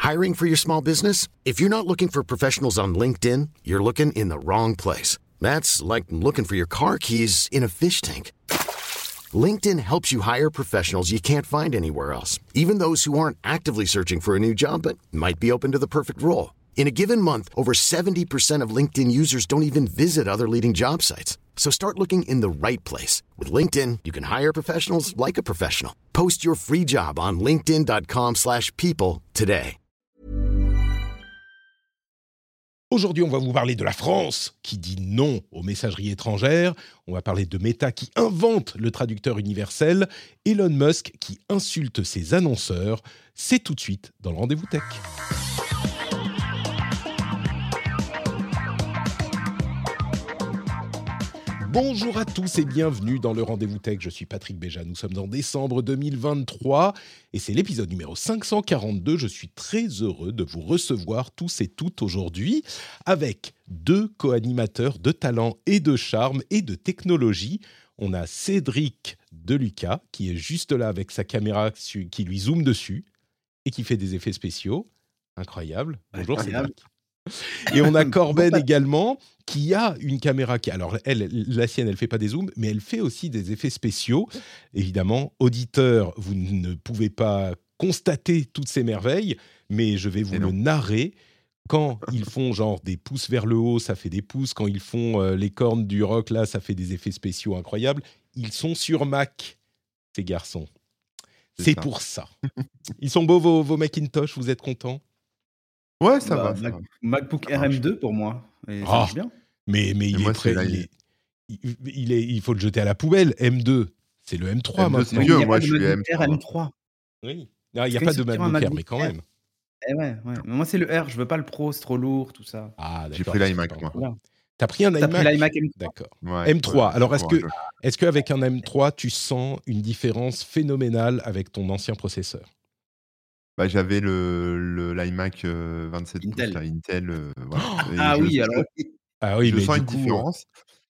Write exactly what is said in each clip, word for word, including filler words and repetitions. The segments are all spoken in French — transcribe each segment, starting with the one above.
Hiring for your small business? If you're not looking for professionals on LinkedIn, you're looking in the wrong place. That's like looking for your car keys in a fish tank. LinkedIn helps you hire professionals you can't find anywhere else, even those who aren't actively searching for a new job but might be open to the perfect role. In a given month, over seventy percent of LinkedIn users don't even visit other leading job sites. So start looking in the right place. With LinkedIn, you can hire professionals like a professional. Post your free job on linkedin dot com slash people today. Aujourd'hui, on va vous parler de la France qui dit non aux messageries étrangères. On va parler de Meta qui invente le traducteur universel. Elon Musk qui insulte ses annonceurs. C'est tout de suite dans le Rendez-vous Tech. Bonjour à tous et bienvenue dans le Rendez-vous Tech. Je suis Patrick Béja. Nous sommes en décembre deux mille vingt-trois et c'est l'épisode numéro cinq cent quarante-deux. Je suis très heureux de vous recevoir tous et toutes aujourd'hui avec deux co-animateurs de talent et de charme et de technologie. On a Cédric Deluca qui est juste là avec sa caméra qui lui zoome dessus et qui fait des effets spéciaux. Incroyable. Bonjour Incroyable. Cédric. Et on a Corben également, qui a une caméra qui... Alors, elle, la sienne, elle ne fait pas des zooms, mais elle fait aussi des effets spéciaux. Évidemment, auditeurs, vous ne pouvez pas constater toutes ces merveilles, mais je vais vous le narrer. Quand ils font genre des pouces vers le haut, ça fait des pouces. Quand ils font euh, les cornes du rock, là, ça fait des effets spéciaux incroyables. Ils sont sur Mac, ces garçons. C'est, C'est ça. Pour ça. Ils sont beaux, vos, vos Macintosh, vous êtes contents ? Ouais, ça bah, va. Ça Mac, va. MacBook R M deux pour moi. Et ça oh, marche bien. Mais, mais il, moi, est prêt, là, il, il... est, il, il, est, il faut le jeter à la poubelle. M deux, c'est le M trois M deux, maintenant. c'est mieux, il moi je suis M trois. M trois. Oui. Non, il n'y a pas de MacBook Air, mais quand même. Eh ouais, ouais. Mais moi, c'est le R. Je veux pas le Pro, c'est trop lourd, tout ça. Ah, d'accord. J'ai pris l'iMac, moi. Voilà. T'as pris un T'as iMac pris l'iMac M trois. D'accord. Ouais, M trois. ouais, Alors, est-ce, que, courageux. est-ce qu'avec un M trois, tu sens une différence phénoménale avec ton ancien processeur ? Bah, j'avais le, le, l'iMac euh, vingt-sept Intel. pouces, là, Intel. Euh, voilà. Oh ah je, oui, je, alors... Ah oui, je mais sens du une coup, différence.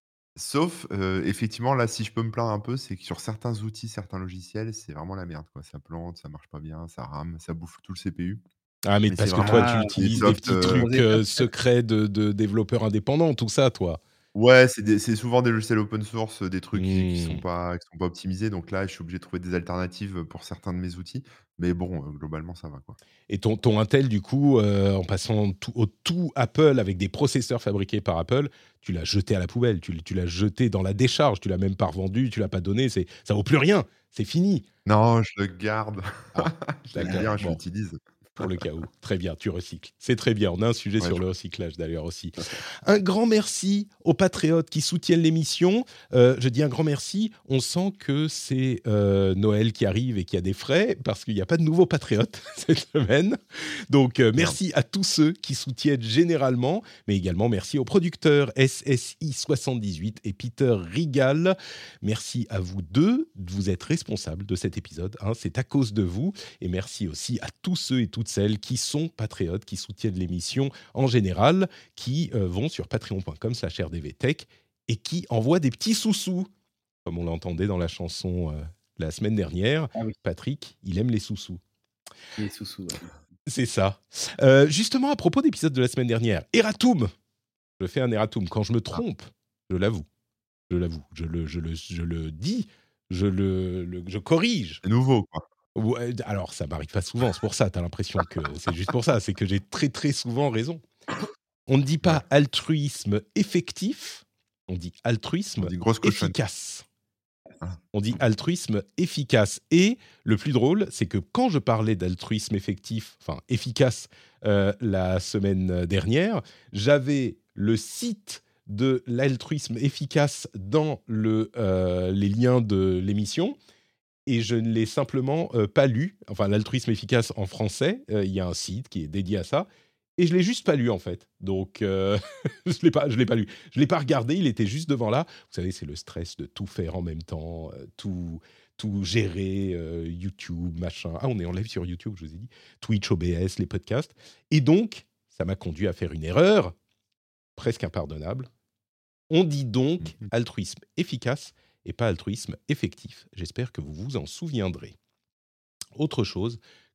Sauf, euh, effectivement, là, si je peux me plaindre un peu, c'est que sur certains outils, certains logiciels, c'est vraiment la merde, quoi. Ça plante, ça marche pas bien, ça rame, ça bouffe tout le C P U. Ah, mais, mais parce c'est que vraiment toi, tu utilises des soft, petits euh... trucs euh, secrets de, de développeurs indépendants, tout ça, toi. Ouais, c'est, des, c'est souvent des logiciels open source, des trucs mmh. qui, qui sont pas, qui sont pas optimisés. Donc là, je suis obligé de trouver des alternatives pour certains de mes outils. Mais bon, euh, globalement, ça va, quoi. Et ton, ton Intel, du coup, euh, en passant tout, au tout Apple avec des processeurs fabriqués par Apple, tu l'as jeté à la poubelle, tu, tu l'as jeté dans la décharge, tu l'as même pas revendu, tu l'as pas donné, c'est, ça vaut plus rien, c'est fini. Non, je le garde. Ah, je l'aime bien, je bon. l'utilise. Pour le cas où. Très bien, tu recycles. C'est très bien. On a un sujet ouais, sur je... le recyclage d'ailleurs aussi. Okay. Un grand merci aux patriotes qui soutiennent l'émission. Euh, je dis un grand merci. On sent que c'est euh, Noël qui arrive et qu'il y a des frais parce qu'il n'y a pas de nouveaux patriotes cette semaine. Donc euh, merci à tous ceux qui soutiennent généralement, mais également merci aux producteurs S S I soixante-dix-huit et Peter Rigal. Merci à vous deux. Vous êtes responsables de cet épisode. Hein, c'est à cause de vous. Et merci aussi à tous ceux et toutes celles qui sont patriotes, qui soutiennent l'émission en général, qui euh, vont sur patreon point com slash r d v tech et qui envoient des petits sous-sous, comme on l'entendait dans la chanson euh, la semaine dernière. Ah oui. Patrick, il aime les sous-sous. Les sous-sous, ouais. C'est ça. Euh, justement, à propos d'épisode de la semaine dernière, Eratum. Je fais un Eratum. Quand je me trompe, je l'avoue. Je l'avoue. Je le, je le, je le dis. Je le, le je corrige. C'est nouveau, quoi. Ouais, alors, ça m'arrive pas souvent, c'est pour ça, tu as l'impression que c'est juste pour ça, c'est que j'ai très très souvent raison. On ne dit pas altruisme effectif, on dit altruisme on dit grosse efficace. Ah. On dit altruisme efficace. Et le plus drôle, c'est que quand je parlais d'altruisme effectif, enfin efficace, euh, la semaine dernière, j'avais le site de l'altruisme efficace dans le, euh, les liens de l'émission. Et je ne l'ai simplement euh, pas lu. Enfin, l'altruisme efficace en français, il euh, y a un site qui est dédié à ça. Et je ne l'ai juste pas lu, en fait. Donc, euh, je ne l'ai pas, je l'ai pas lu. Je ne l'ai pas regardé, il était juste devant là. Vous savez, c'est le stress de tout faire en même temps, euh, tout, tout gérer, euh, YouTube, machin. Ah, on est en live sur YouTube, je vous ai dit. Twitch, O B S, les podcasts. Et donc, ça m'a conduit à faire une erreur, presque impardonnable. On dit donc mmh. altruisme efficace et pas altruisme effectif. J'espère que vous vous en souviendrez. Autre chose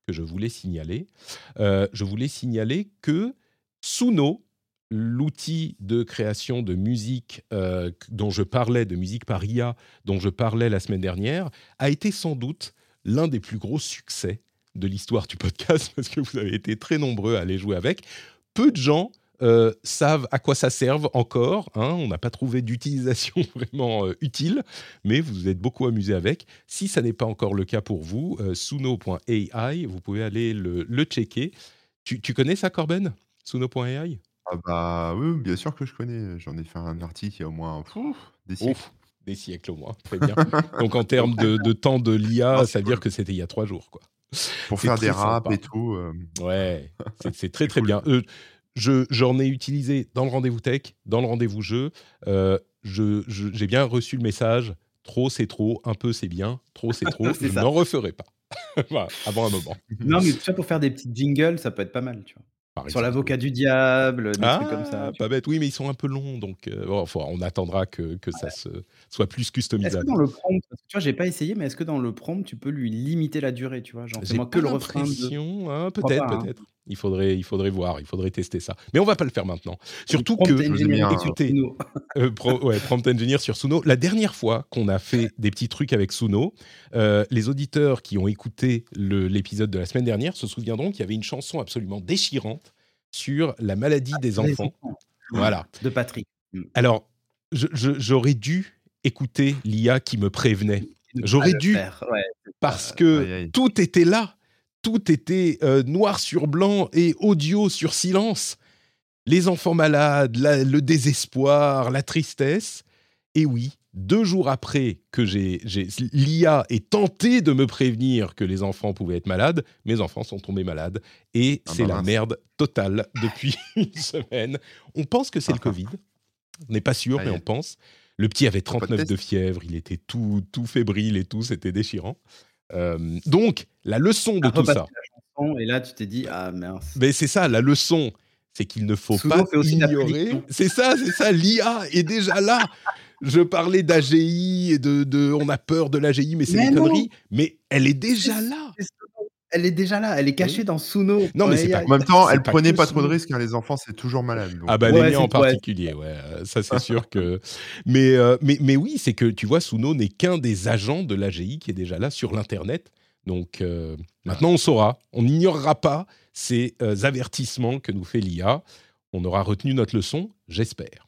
que je voulais signaler. Euh, je voulais signaler que Suno, l'outil de création de musique euh, dont je parlais, de musique par I A, dont je parlais la semaine dernière, a été sans doute l'un des plus gros succès de l'histoire du podcast, parce que vous avez été très nombreux à aller jouer avec. Peu de gens euh, savent à quoi ça serve encore, hein, on n'a pas trouvé d'utilisation vraiment euh, utile, mais vous vous êtes beaucoup amusés avec. Si ça n'est pas encore le cas pour vous, euh, suno point A I, vous pouvez aller le, le checker. Tu, tu connais ça, Corben, suno point A I? Ah bah, oui, oui, bien sûr que je connais. J'en ai fait un article il y a au moins pouf, des siècles. Ouf, des siècles au moins, très bien. Donc en termes de, de temps de l'I A, Ah, ça c'est veut dire cool. que c'était il y a trois jours, quoi. Pour C'est faire des très raps sympa. et tout, hem, Ouais, c'est, c'est très c'est très cool. bien. Euh, je, j'en ai utilisé dans le rendez-vous tech, dans le rendez-vous jeu. Euh, je, je- j'ai bien reçu le message. Trop c'est trop, un peu c'est bien, trop c'est trop. C'est Je ça. n'en referai pas. Voilà, avant un moment, Non, mais tu vois, pour faire des petites jingles, ça peut être pas mal, tu vois. par Sur exemple. l'avocat du diable, des trucs comme ça, Ah, tu pas vois. bête. Oui, mais ils sont un peu longs, donc euh, bon, faut- on attendra que, que ça se, soit plus Est-ce que customisable. dans le prompt, parce que tu vois, j'ai pas essayé, mais est-ce que dans le prompt, tu peux lui limiter la durée, tu vois? Genre, J'ai fais-moi que pas le refrain de l'impression, hein, je crois peut-être, pas, hein? peut-être. Il faudrait, il faudrait voir, il faudrait tester ça. Mais on va pas le faire maintenant. Donc Surtout prompt que, Je vous ai mis engineering un sur écoutez, Suno. euh, pro- ouais, Prompt Engineer sur Suno. La dernière fois qu'on a fait des petits trucs avec Suno, euh, les auditeurs qui ont écouté le- l'épisode de la semaine dernière se souviendront qu'il y avait une chanson absolument déchirante sur la maladie des Sur les enfants. enfants. Voilà. De Patrick. Mmh. Alors, je- je- j'aurais dû écouter l'I A qui me prévenait. Et ne pas J'aurais le dû, faire, ouais, c'est parce ça. que aïe, aïe. tout était là. Tout était euh, noir sur blanc et audio sur silence. Les enfants malades, la- le désespoir, la tristesse. Et oui, deux jours après que j'ai, j'ai- l'I A ait tenté de me prévenir que les enfants pouvaient être malades, mes enfants sont tombés malades. Et Ah c'est bah la mince. merde totale depuis une semaine. On pense que c'est le Covid. On n'est pas sûr, mais Aïe. on pense. Le petit avait T'as pas de trente-neuf de test? fièvre, il était tout, tout fébrile et tout, c'était déchirant. Euh, donc, la leçon de Tu as tout repassé ça, la chanson et là, tu t'es dit: «Ah mince». mais c'est ça, la leçon, c'est qu'il ne faut Suno pas fait aussi de la ignorer. prédiction. C'est ça, c'est ça, l'I A est déjà là. Je parlais d'A G I et de, de. On a peur de l'A G I, mais c'est Mais des non! conneries. Mais elle est C'est déjà là. c'est Suno. Elle est déjà là, elle est Eh cachée oui. dans Suno. Non, mais c'est pas. A I. En même temps, c'est elle pas prenait que pas trop de Suno. risques, hein, les enfants, c'est toujours malade, Ah donc bah heu, les Ouais, miens en c'est ouais, particulier, ouais, euh, ça c'est sûr que. Mais, euh, mais mais oui, c'est que tu vois, Suno n'est qu'un des agents de l'A G I qui est déjà là sur l'internet. Donc euh, maintenant on saura, on n'ignorera pas ces euh, avertissements que nous fait l'I A. On aura retenu notre leçon, j'espère.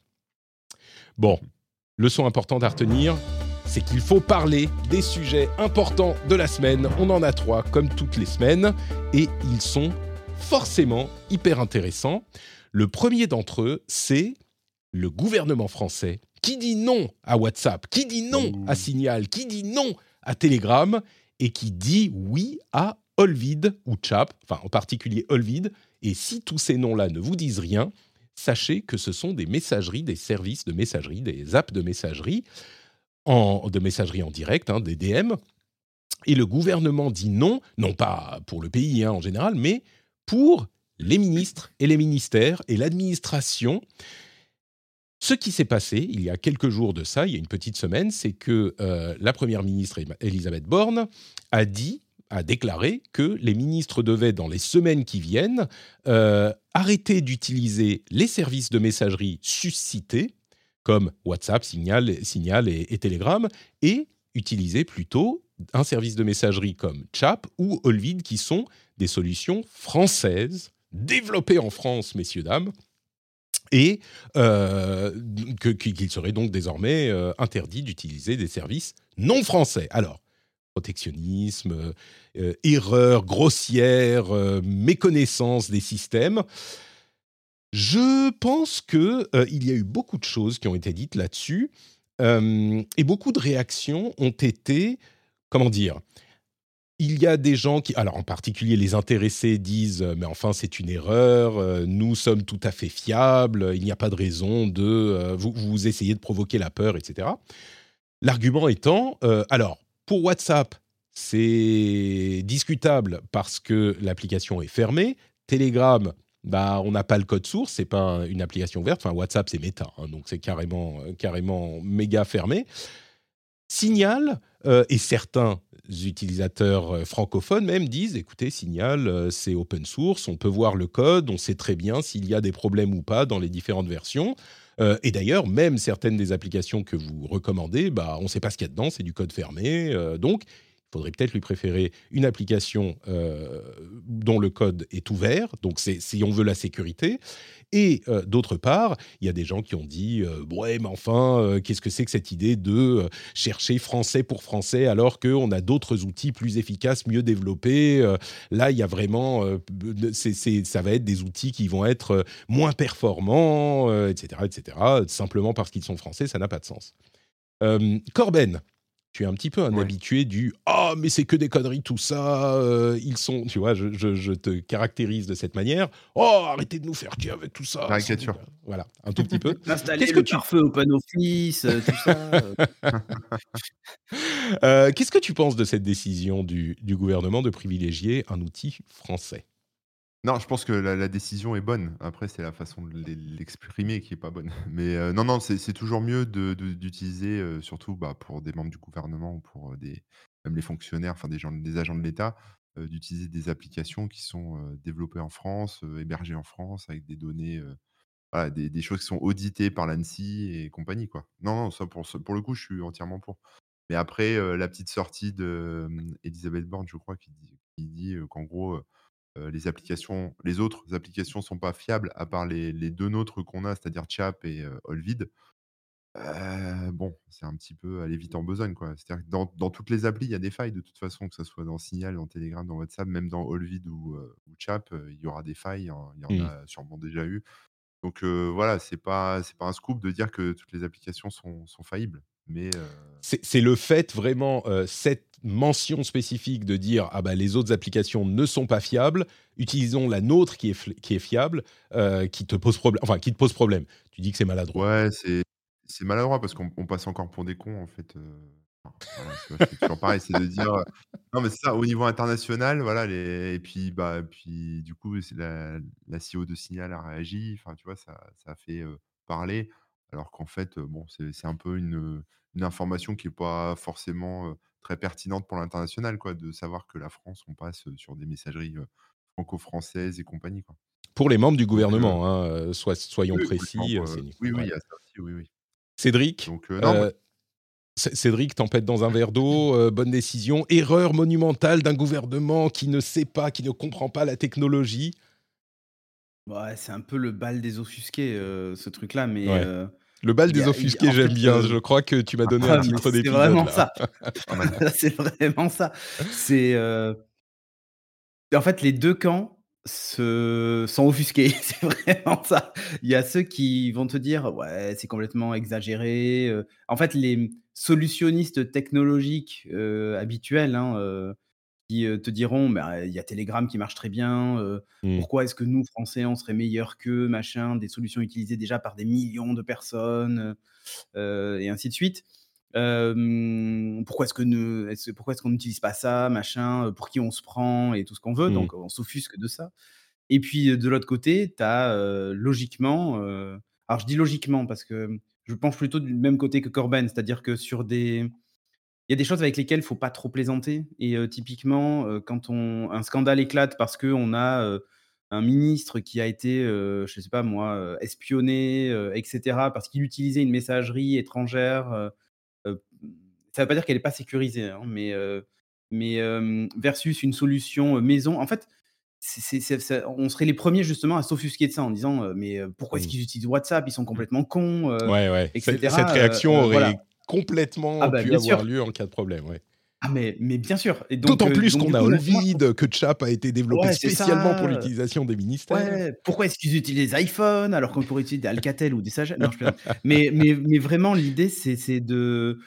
Bon, leçon importante à retenir, c'est qu'il faut parler des sujets importants de la semaine. On en a trois, comme toutes les semaines, et ils sont forcément hyper intéressants. Le premier d'entre eux, c'est le gouvernement français qui dit non à WhatsApp, qui dit non Ouh. à Signal, qui dit non à Telegram, et qui dit oui à Olvid ou Chap, enfin en particulier Olvid. Et si tous ces noms-là ne vous disent rien, sachez que ce sont des messageries, des services de messagerie, des apps de messagerie, en, de messagerie en direct, hein, des D M. Et le gouvernement dit non, non pas pour le pays hein, en général, mais pour les ministres et les ministères et l'administration. Ce qui s'est passé il y a quelques jours de ça, il y a une petite semaine, c'est que euh, la première ministre Elisabeth Borne a dit, a déclaré que les ministres devaient, dans les semaines qui viennent, euh, arrêter d'utiliser les services de messagerie suscités, comme WhatsApp, Signal, Signal et, et Telegram, et utiliser plutôt un service de messagerie comme Chap ou Olvid, qui sont des solutions françaises, développées en France, messieurs, dames, et euh, que, qu'il serait donc désormais euh, interdit d'utiliser des services non français. Alors, protectionnisme, euh, erreur grossière, euh, méconnaissance des systèmes. Je pense qu'il euh, y a eu beaucoup de choses qui ont été dites là-dessus euh, et beaucoup de réactions ont été, comment dire, il y a des gens qui, alors en particulier les intéressés disent euh, mais enfin c'est une erreur, euh, nous sommes tout à fait fiables, il n'y a pas de raison de euh, vous, vous essayez de provoquer la peur, et cetera. L'argument étant, euh, alors pour WhatsApp c'est discutable parce que l'application est fermée, Telegram bah on n'a pas le code source, c'est pas une application ouverte, enfin WhatsApp c'est Meta, hein, donc c'est carrément carrément méga fermé. Signal euh, et certains utilisateurs euh, francophones même disent, écoutez, Signal, euh, c'est open source, on peut voir le code, on sait très bien s'il y a des problèmes ou pas dans les différentes versions. Euh, et d'ailleurs, même certaines des applications que vous recommandez, bah, on ne sait pas ce qu'il y a dedans, c'est du code fermé. Euh, donc, il faudrait peut-être lui préférer une application euh, dont le code est ouvert. Donc, c'est, si on veut la sécurité. Et euh, d'autre part, il y a des gens qui ont dit euh, ouais, mais enfin, euh, qu'est-ce que c'est que cette idée de euh, chercher français pour français alors qu'on a d'autres outils plus efficaces, mieux développés. Euh, là, il y a vraiment, euh, c'est, c'est, ça va être des outils qui vont être euh, moins performants, euh, et cetera, et cetera. Simplement parce qu'ils sont français, ça n'a pas de sens. Euh, Corben, tu es un petit peu un Ouais. habitué du ah mais c'est que des conneries tout ça, euh, ils sont, tu vois, je, je, je te caractérise de cette manière. Oh, arrêtez de nous faire chier avec tout ça. Caricature. Voilà, un tout petit peu. Installer Qu'est-ce que le tu pare-feu OpenOffice, euh, tout ça. euh. euh, qu'est-ce que tu penses de cette décision du, du gouvernement de privilégier un outil français? Non, je pense que la la décision est bonne. Après, c'est la façon de l'e l'exprimer qui est pas bonne. Mais, heu, non, non, c'est c'est toujours mieux de de d'utiliser, heu, surtout, bah, pour des membres du gouvernement ou pour, heu, des même les fonctionnaires, enfin des gens des agents de l'État, heu, d'utiliser des applications qui sont, heu, développées en France, heu, hébergées en France avec des données, heu, voilà, des des choses qui sont auditées par l'A N S I et compagnie, quoi. Non, non, ça pour ce pour le coup, je suis entièrement pour. Mais après, heu, la petite sortie de, mmh, Élisabeth Borne, je crois, qui dit qui dit, heu, qu'en gros, Heu, les applications les autres applications sont pas fiables à part les les deux nôtres qu'on a, c'est-à-dire Chap et heu, Olvid. Heu, bon, c'est un petit peu aller vite en besogne, quoi. C'est-à-dire que dans dans toutes les applis, il y a des failles de toute façon, que ça soit dans Signal, dans Telegram, dans WhatsApp, même dans Olvid ou heu, ou Chap, heu, il y aura des failles, hein, il y en Mmh. a sûrement déjà eu. Donc heu, voilà, c'est pas c'est pas un scoop de dire que toutes les applications sont sont faillibles. Mais heu C'est c'est le fait vraiment, heu, cette mention spécifique de dire: «Ah bah, les autres applications ne sont pas fiables, utilisons la nôtre qui est fl qui est fiable», heu, qui te pose problème, enfin qui te pose problème. Tu dis que c'est maladroit. Ouais, c'est c'est maladroit parce qu'on on passe encore pour des cons, en fait, heu, enfin, voilà, tu vois? C'est toujours pareil, c'est de dire, heu non, mais c'est ça, au niveau international, voilà, les et puis, bah, puis, du coup, c'est la la C E O de Signal a réagi, enfin, tu vois? Ça ça a fait, heu, parler, alors qu'en fait, heu, bon, c'est c'est un peu une, heu, une information qui est pas forcément, heu, très pertinente pour l'international, quoi, de savoir que la France, on passe, heu, sur des messageries, heu, franco-françaises et compagnie, quoi. Pour les membres du Donc heu, gouvernement, hein, heu, sois soyons oui, pour les précis, heu, membres, c'est heu, une oui, oui, ouais. il y a ça aussi, oui, oui. Cédric, Donc heu, non, moi heu, Cé Cédric tempête dans un verre d'eau, heu, bonne décision, erreur monumentale d'un gouvernement qui ne sait pas, qui ne comprend pas la technologie. Ouais, c'est un peu le bal des offusqués, heu, ce truc-là, mais Ouais. heu, Le bal il y des a il offusqués, en fait, j'aime bien. Je heu crois que tu m'as donné un ah mais titre c'est d'épisode vraiment là. ça. pas mal. C'est vraiment ça. C'est, heu en fait, les deux camps se sont offusqués, c'est vraiment ça. Il y a ceux qui vont te dire: «Ouais, c'est complètement exagéré», heu, en fait, les solutionnistes technologiques, heu, habituels, hein, heu, qui, heu, te diront: «Bah, il y a Telegram qui marche très bien, heu, Mmh. pourquoi est-ce que nous, Français, on serait meilleurs qu'eux, machin, des solutions utilisées déjà par des millions de personnes», heu, et ainsi de suite. Hem, pourquoi est-ce que ne est-ce pourquoi est-ce qu'on n'utilise pas ça, machin, heu, pour qui on se prend et tout ce qu'on veut, Mmh. donc on s'offusque de ça. Et puis, heu, de l'autre côté, tu as, heu, logiquement, heu alors je dis logiquement parce que, mmh, je penche plutôt du même côté que Corben, c'est-à-dire que sur des il y a des choses avec lesquelles il faut pas trop plaisanter et heu, typiquement, heu, quand on un scandale éclate parce qu'on a, heu, un ministre qui a été, heu, je sais pas moi, heu, espionné, heu, et cetera, parce qu'il utilisait une messagerie étrangère, heu heu, ça veut pas dire qu'elle est pas sécurisée, hein, mais heu mais hem, versus une solution, heu, maison. En fait, c'est c'est c'est ça on serait les premiers justement à s'offusquer de ça en disant, heu: «Mais heu, pourquoi est-ce Mmh. qu'ils utilisent WhatsApp? Ils sont complètement cons», heu Ouais, ouais. et Cette cette cetera, heu réaction heu, voilà. aurait Ah complètement bah, pu bien avoir sûr. lieu en cas de problème, ouais. Ah mais mais bien sûr et donc D'autant heu, plus donc qu'on du a coup, moi moi je Olvid, trouve que Chap a été développé ouais, c'est spécialement pour ça, l'utilisation des ministères. ouais, pourquoi est-ce qu'ils utilisent des iPhones alors qu'on pourrait utiliser des Alcatel ou des Sagem? Non, je plaisante. Mais mais mais vraiment l'idée c'est c'est de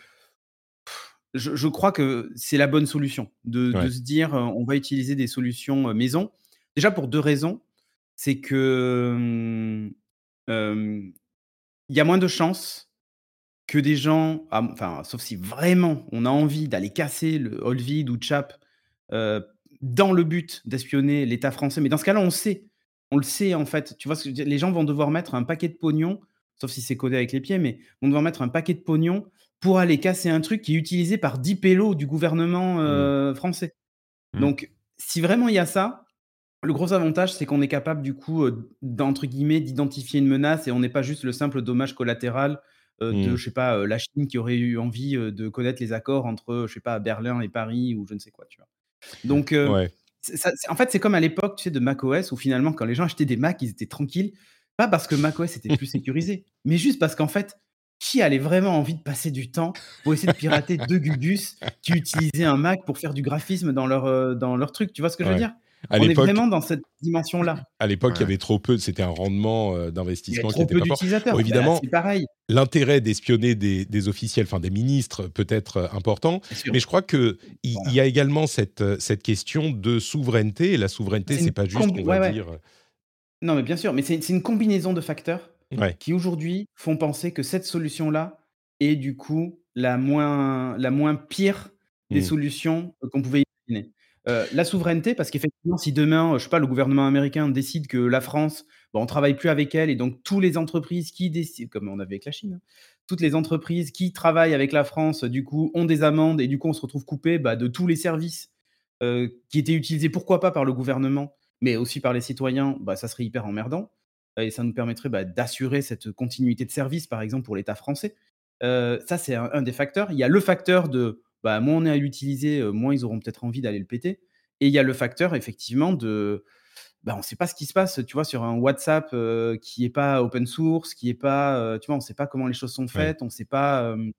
je je crois que c'est la bonne solution de de Ouais. se dire, heu, on va utiliser des solutions, heu, maison. Déjà pour deux raisons, c'est que, hem, hem, il y a moins de chances que des gens, ah, enfin, sauf si vraiment on a envie d'aller casser le Olvid ou Chap, heu, dans le but d'espionner l'État français. Mais dans ce cas-là, on sait. On le sait, en fait. Tu vois ce que je veux dire? Les gens vont devoir mettre un paquet de pognon, sauf si c'est codé avec les pieds, mais vont devoir mettre un paquet de pognon pour aller casser un truc qui est utilisé par dix pélos du gouvernement, Mmh. heu, français. Mmh. Donc si vraiment il y a ça, le gros avantage, c'est qu'on est capable du coup, heu, d'entre guillemets, «d'identifier une menace» et on n'est pas juste le simple dommage collatéral, heu, de Mmh. je sais pas, heu, la Chine qui aurait eu envie, heu, de connaître les accords entre, je sais pas, Berlin et Paris ou je ne sais quoi, tu vois? Donc heu, Ouais. c'est ça c'est en fait, c'est comme à l'époque, tu sais, de macOS où finalement quand les gens achetaient des Mac, ils étaient tranquilles, pas parce que macOS était plus sécurisé, mais juste parce qu'en fait, qui avait vraiment envie de passer du temps pour essayer de pirater deux Gugus qui utilisaient un Mac pour faire du graphisme dans leur, heu, dans leur truc, tu vois ce que je veux Ouais. dire? À On est l'époque vraiment dans cette dimension-là. à l'époque, il y Ouais. avait trop peu c'était un rendement, heu, Il y avait d'investissement qui trop était peu pas fort. d'utilisateurs. Bon Bah, là, évidemment, c'est pareil. l'intérêt d'espionner des des officiels, enfin des ministres peut être, heu, important, Bien sûr. mais je crois qu'il il Voilà. y a également cette, heu, cette question de souveraineté et la souveraineté, C'est c'est une pas juste, combi on va ouais, ouais. dire, heu Non, mais bien sûr, mais c'est c'est une combinaison de facteurs ouais. qui aujourd'hui font penser que cette solution-là est du coup la moins la moins pire des Mmh. solutions, heu, qu'on pouvait imaginer. Heu, la souveraineté parce qu'effectivement si demain, heu, je sais pas, le gouvernement américain décide que la France, bah, on travaille plus avec elle et donc tous les entreprises qui décident comme on avait avec la Chine, hein, toutes les entreprises qui travaillent avec la France, du coup, ont des amendes et du coup on se retrouve coupé, bah, de tous les services, heu, qui étaient utilisés, pourquoi pas par le gouvernement, mais aussi par les citoyens, bah, ça serait hyper emmerdant, heu et ça nous permettrait, bah, d'assurer cette continuité de service, par exemple, pour l'État français. Heu, ça, c'est un un des facteurs. Il y a le facteur de, bah, moins on est à l'utiliser, heu, moins ils auront peut-être envie d'aller le péter et il y a le facteur effectivement de, bah, on ne sait pas ce qui se passe, tu vois, sur un WhatsApp, heu, qui est pas open source, qui est pas, heu, tu vois, on ne sait pas comment les choses sont Ouais. faites, on ne sait pas, hem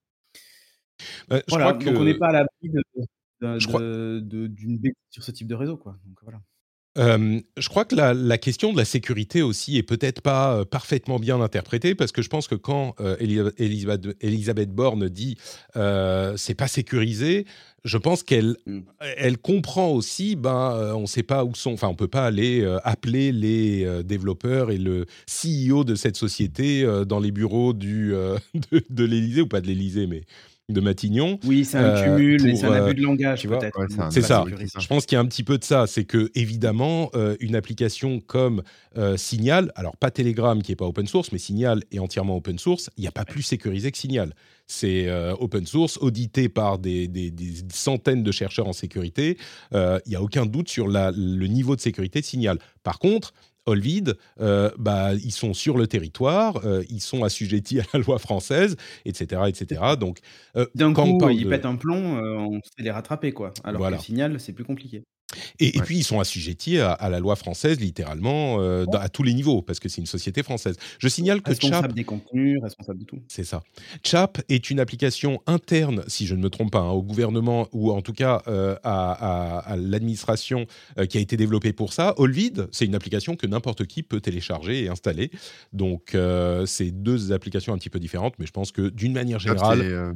Bah, je crois voilà, donc on n'est que pas à l'abri de de je crois de de d'une bêtise sur ce type de réseau, quoi, donc voilà. Hem, je crois que la la question de la sécurité aussi est peut-être pas, heu, parfaitement bien interprétée parce que je pense que quand, heu, Elia Elisabeth Elisabeth Borne dit, heu: «C'est pas sécurisé», je pense qu'elle Mmh. elle comprend aussi, ben, heu, on sait pas où sont enfin, on peut pas aller, heu, appeler les, heu, développeurs et le C E O de cette société, heu, dans les bureaux du, heu, de de l'Élysée ou pas de l'Élysée, mais de Matignon, Oui, c'est un heu, cumul et c'est pour, un heu, abus de langage tu vois? peut-être, Ouais, c'est donc un c'est C'est pas abus, ça. oui, c'est sécurisé. ça. Je pense qu'il y a un petit peu de ça. C'est que Mmh. évidemment, heu, une application comme, heu, Signal, alors pas Telegram qui est pas open source, mais Signal est entièrement open source, il y a pas Ouais. plus sécurisé que Signal. C'est, heu, open source, audité par des des des centaines de chercheurs en sécurité, heu, il y a aucun doute sur la le niveau de sécurité de Signal. Par contre, Olvid, heu, bah, ils sont sur le territoire, heu, ils sont assujettis à la loi française et cetera et C'est cetera ça. donc heu, D'un quand on coup, parle ils de pètent un plomb, heu, on sait les rattraper, quoi, alors que voilà. Signal, c'est plus compliqué. Et, et Ouais. puis ils sont assujettis à, à la loi française littéralement euh, Ouais. dans- à tous les niveaux parce que c'est une société française. Je signale que Chap, Responsable des contenus, responsable de tout. c'est ça. Chap est une application interne, si je ne me trompe pas, hein, au gouvernement ou en tout cas euh, à, à- à l'administration euh, qui a été développée pour ça. Olvid, c'est une application que n'importe qui peut télécharger et installer. Donc euh, c'est deux applications un petit peu différentes, mais je pense que d'une manière Chap, c'est, générale, heu,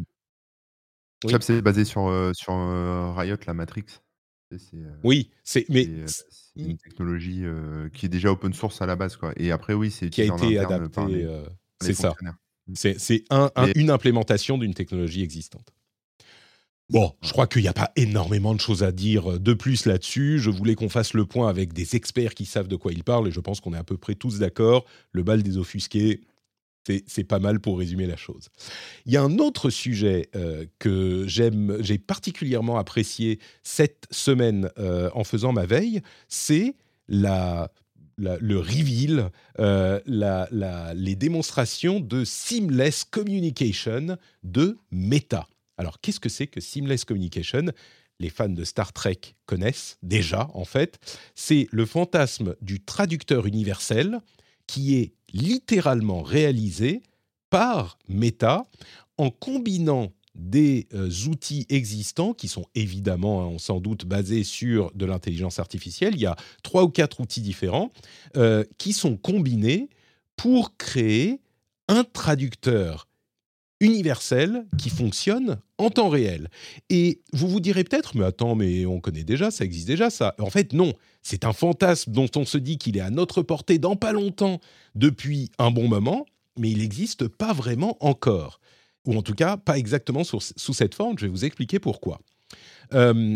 Chap, oui, c'est basé sur, heu, sur, heu, Riot, la Matrix. Tu sais, c'est, heu, oui, c'est c'est, mais heu, c- c'est une technologie, heu, qui est déjà open source à la base, quoi et après oui, c'est qui a utilisé en été interne par adapté, les euh, par les c'est ça. fonctionnaires. Mmh. C'est c'est un, un- Mais une implémentation d'une technologie existante. c'est ça, Bon, je ouais. crois qu'il n'y a pas énormément de choses à dire de plus là-dessus. Je voulais qu'on fasse le point avec des experts qui savent de quoi ils parlent et je pense qu'on est à peu près tous d'accord. Le bal des offusqués, c'est, c'est pas mal pour résumer la chose. Il y a un autre sujet euh, que j'aime, j'ai particulièrement apprécié cette semaine euh, en faisant ma veille, c'est la, la- le reveal, euh, la- la- les démonstrations de Seamless Communication de Meta. Alors, qu'est-ce que c'est que Seamless Communication ? Les fans de Star Trek connaissent déjà, en fait. C'est le fantasme du traducteur universel qui est littéralement réalisé par Meta en combinant des euh, outils existants qui sont évidemment, hein, sans doute, basés sur de l'intelligence artificielle. Il y a trois ou quatre outils différents euh, qui sont combinés pour créer un traducteur universel qui fonctionne en temps réel. Et vous vous direz peut-être, mais attends, mais on connaît déjà, ça existe déjà, ça. En fait, non. C'est un fantasme dont on se dit qu'il est à notre portée dans pas longtemps, depuis un bon moment, mais il n'existe pas vraiment encore. Ou en tout cas, pas exactement sous, sous cette forme. Je vais vous expliquer pourquoi. Euh,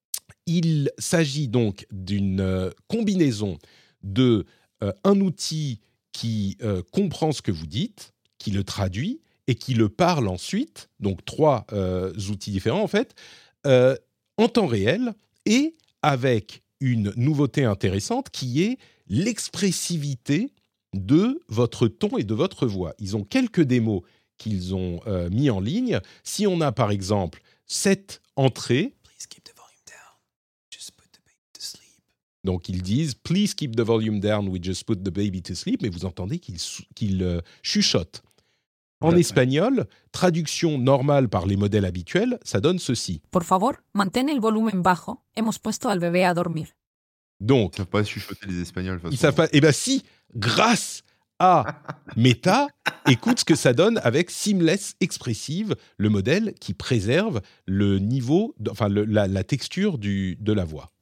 il s'agit donc d'une euh, combinaison de euh, un outil qui euh, comprend ce que vous dites, qui le traduit, et qui le parle ensuite, donc trois euh, outils différents en fait, euh, en temps réel et avec une nouveauté intéressante qui est l'expressivité de votre ton et de votre voix. Ils ont quelques démos qu'ils ont euh, mis en ligne. Si on a par exemple cette entrée, donc ils disent « Please keep the volume down, we just put the baby to sleep », mais vous entendez qu'ils qu'ils, euh, chuchotent. En espagnol, traduction normale par les modèles habituels, ça donne ceci. Por favor, mantén el volumen bajo. Hemos puesto al bebé a dormir. Donc, Ils savent pas chuchoter les Espagnols. De toute ils façon. savent pas. Eh bien, si, grâce à Meta, écoute ce que ça donne avec Seamless Expressive, le modèle qui préserve le niveau, de- enfin le- la, la texture du, de la voix.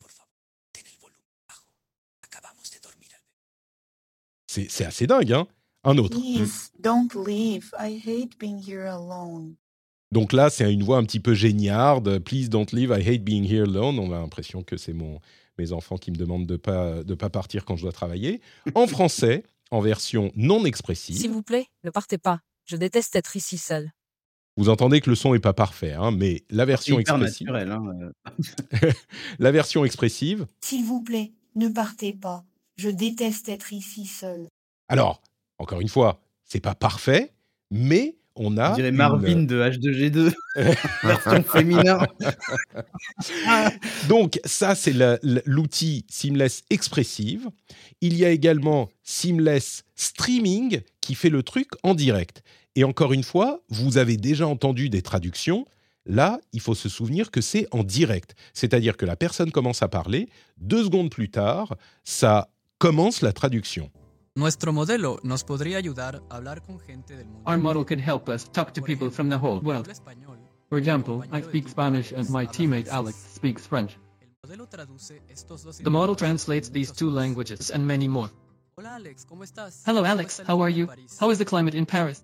C'est, c'est assez dingue, hein. Un autre. Please don't leave. I hate being here alone. Donc là, c'est une voix un petit peu géniarde. Please don't leave, I hate being here alone. On a l'impression que c'est mon, mes enfants qui me demandent de pas de pas partir quand je dois travailler. En français, en version non expressive. S'il vous plaît, ne partez pas. Je déteste être ici seule. Vous entendez que le son est pas parfait, hein, mais la version C'est hyper expressive. naturel. Hein, euh. La version expressive. S'il vous plaît, ne partez pas. Je déteste être ici seule. Alors, encore une fois, c'est pas parfait, mais on a. On dirait une- Marvin de H deux G deux, version féminin. Donc, ça, c'est la- la- l'outil Seamless Expressive. Il y a également Seamless Streaming qui fait le truc en direct. Et encore une fois, vous avez déjà entendu des traductions. Là, il faut se souvenir que c'est en direct. C'est-à-dire que la personne commence à parler, deux secondes plus tard, ça commence la traduction. Nuestro modelo nos podría ayudar a hablar con gente del mundo. Our model can help us talk to people from the whole world. Habla español. For example, I speak Spanish and my teammate Alex speaks French. El modelo traduce estos dos The model idiomas. translates these two languages and many more. Hola Alex, ¿cómo estás? Hello ¿Cómo Alex, está el how are clima en you? París? How is the climate in Paris?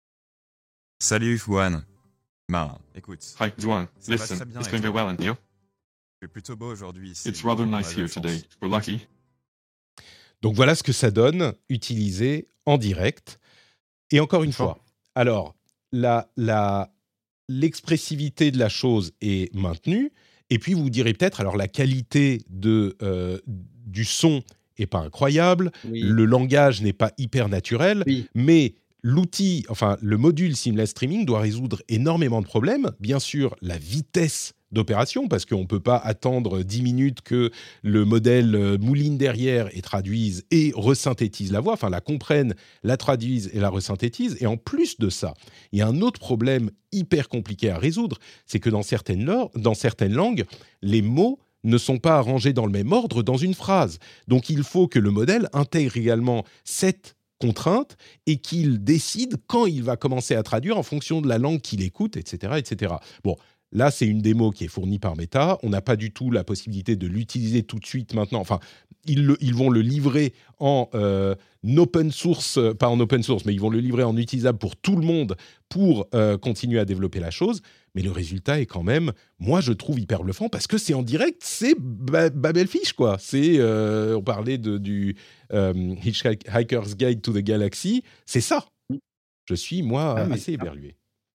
Salut Juan. Ben, écoute. Hi, Juan. Ça va Listen, très bien it's et going toi? very well, and you? C'est plutôt beau aujourd'hui ici. It's rather On a nice de la here chance. today. We're lucky. Donc voilà ce que ça donne utilisé en direct. Et encore une fois, alors la, la, l'expressivité de la chose est maintenue. Et puis vous vous direz peut-être, alors la qualité de, euh, du son est pas incroyable, Oui. le langage n'est pas hyper naturel, Oui. mais l'outil, enfin le module Seamless Streaming doit résoudre énormément de problèmes. Bien sûr, la vitesse d'opération, parce qu'on ne peut pas attendre dix minutes que le modèle euh, mouline derrière et traduise et resynthétise la voix, enfin la comprenne, la traduise et la resynthétise. Et en plus de ça, il y a un autre problème hyper compliqué à résoudre, c'est que dans certaines, lo- dans certaines langues, les mots ne sont pas arrangés dans le même ordre dans une phrase. Donc il faut que le modèle intègre également cette contrainte et qu'il décide quand il va commencer à traduire en fonction de la langue qu'il écoute, et cetera, et cetera. Bon, là, c'est une démo qui est fournie par Meta. On n'a pas du tout la possibilité de l'utiliser tout de suite maintenant. Enfin, ils, le- ils vont le livrer en euh, open source, euh, pas en open source, mais ils vont le livrer en utilisable pour tout le monde pour euh, continuer à développer la chose. Mais le résultat est quand même, moi, je trouve hyper bluffant parce que c'est en direct, c'est ba- Babelfish, quoi. C'est, euh, on parlait de, du euh, Hitchhiker's Guide to the Galaxy. C'est ça. Je suis, moi, Ah, mais assez c'est ça. éberlué.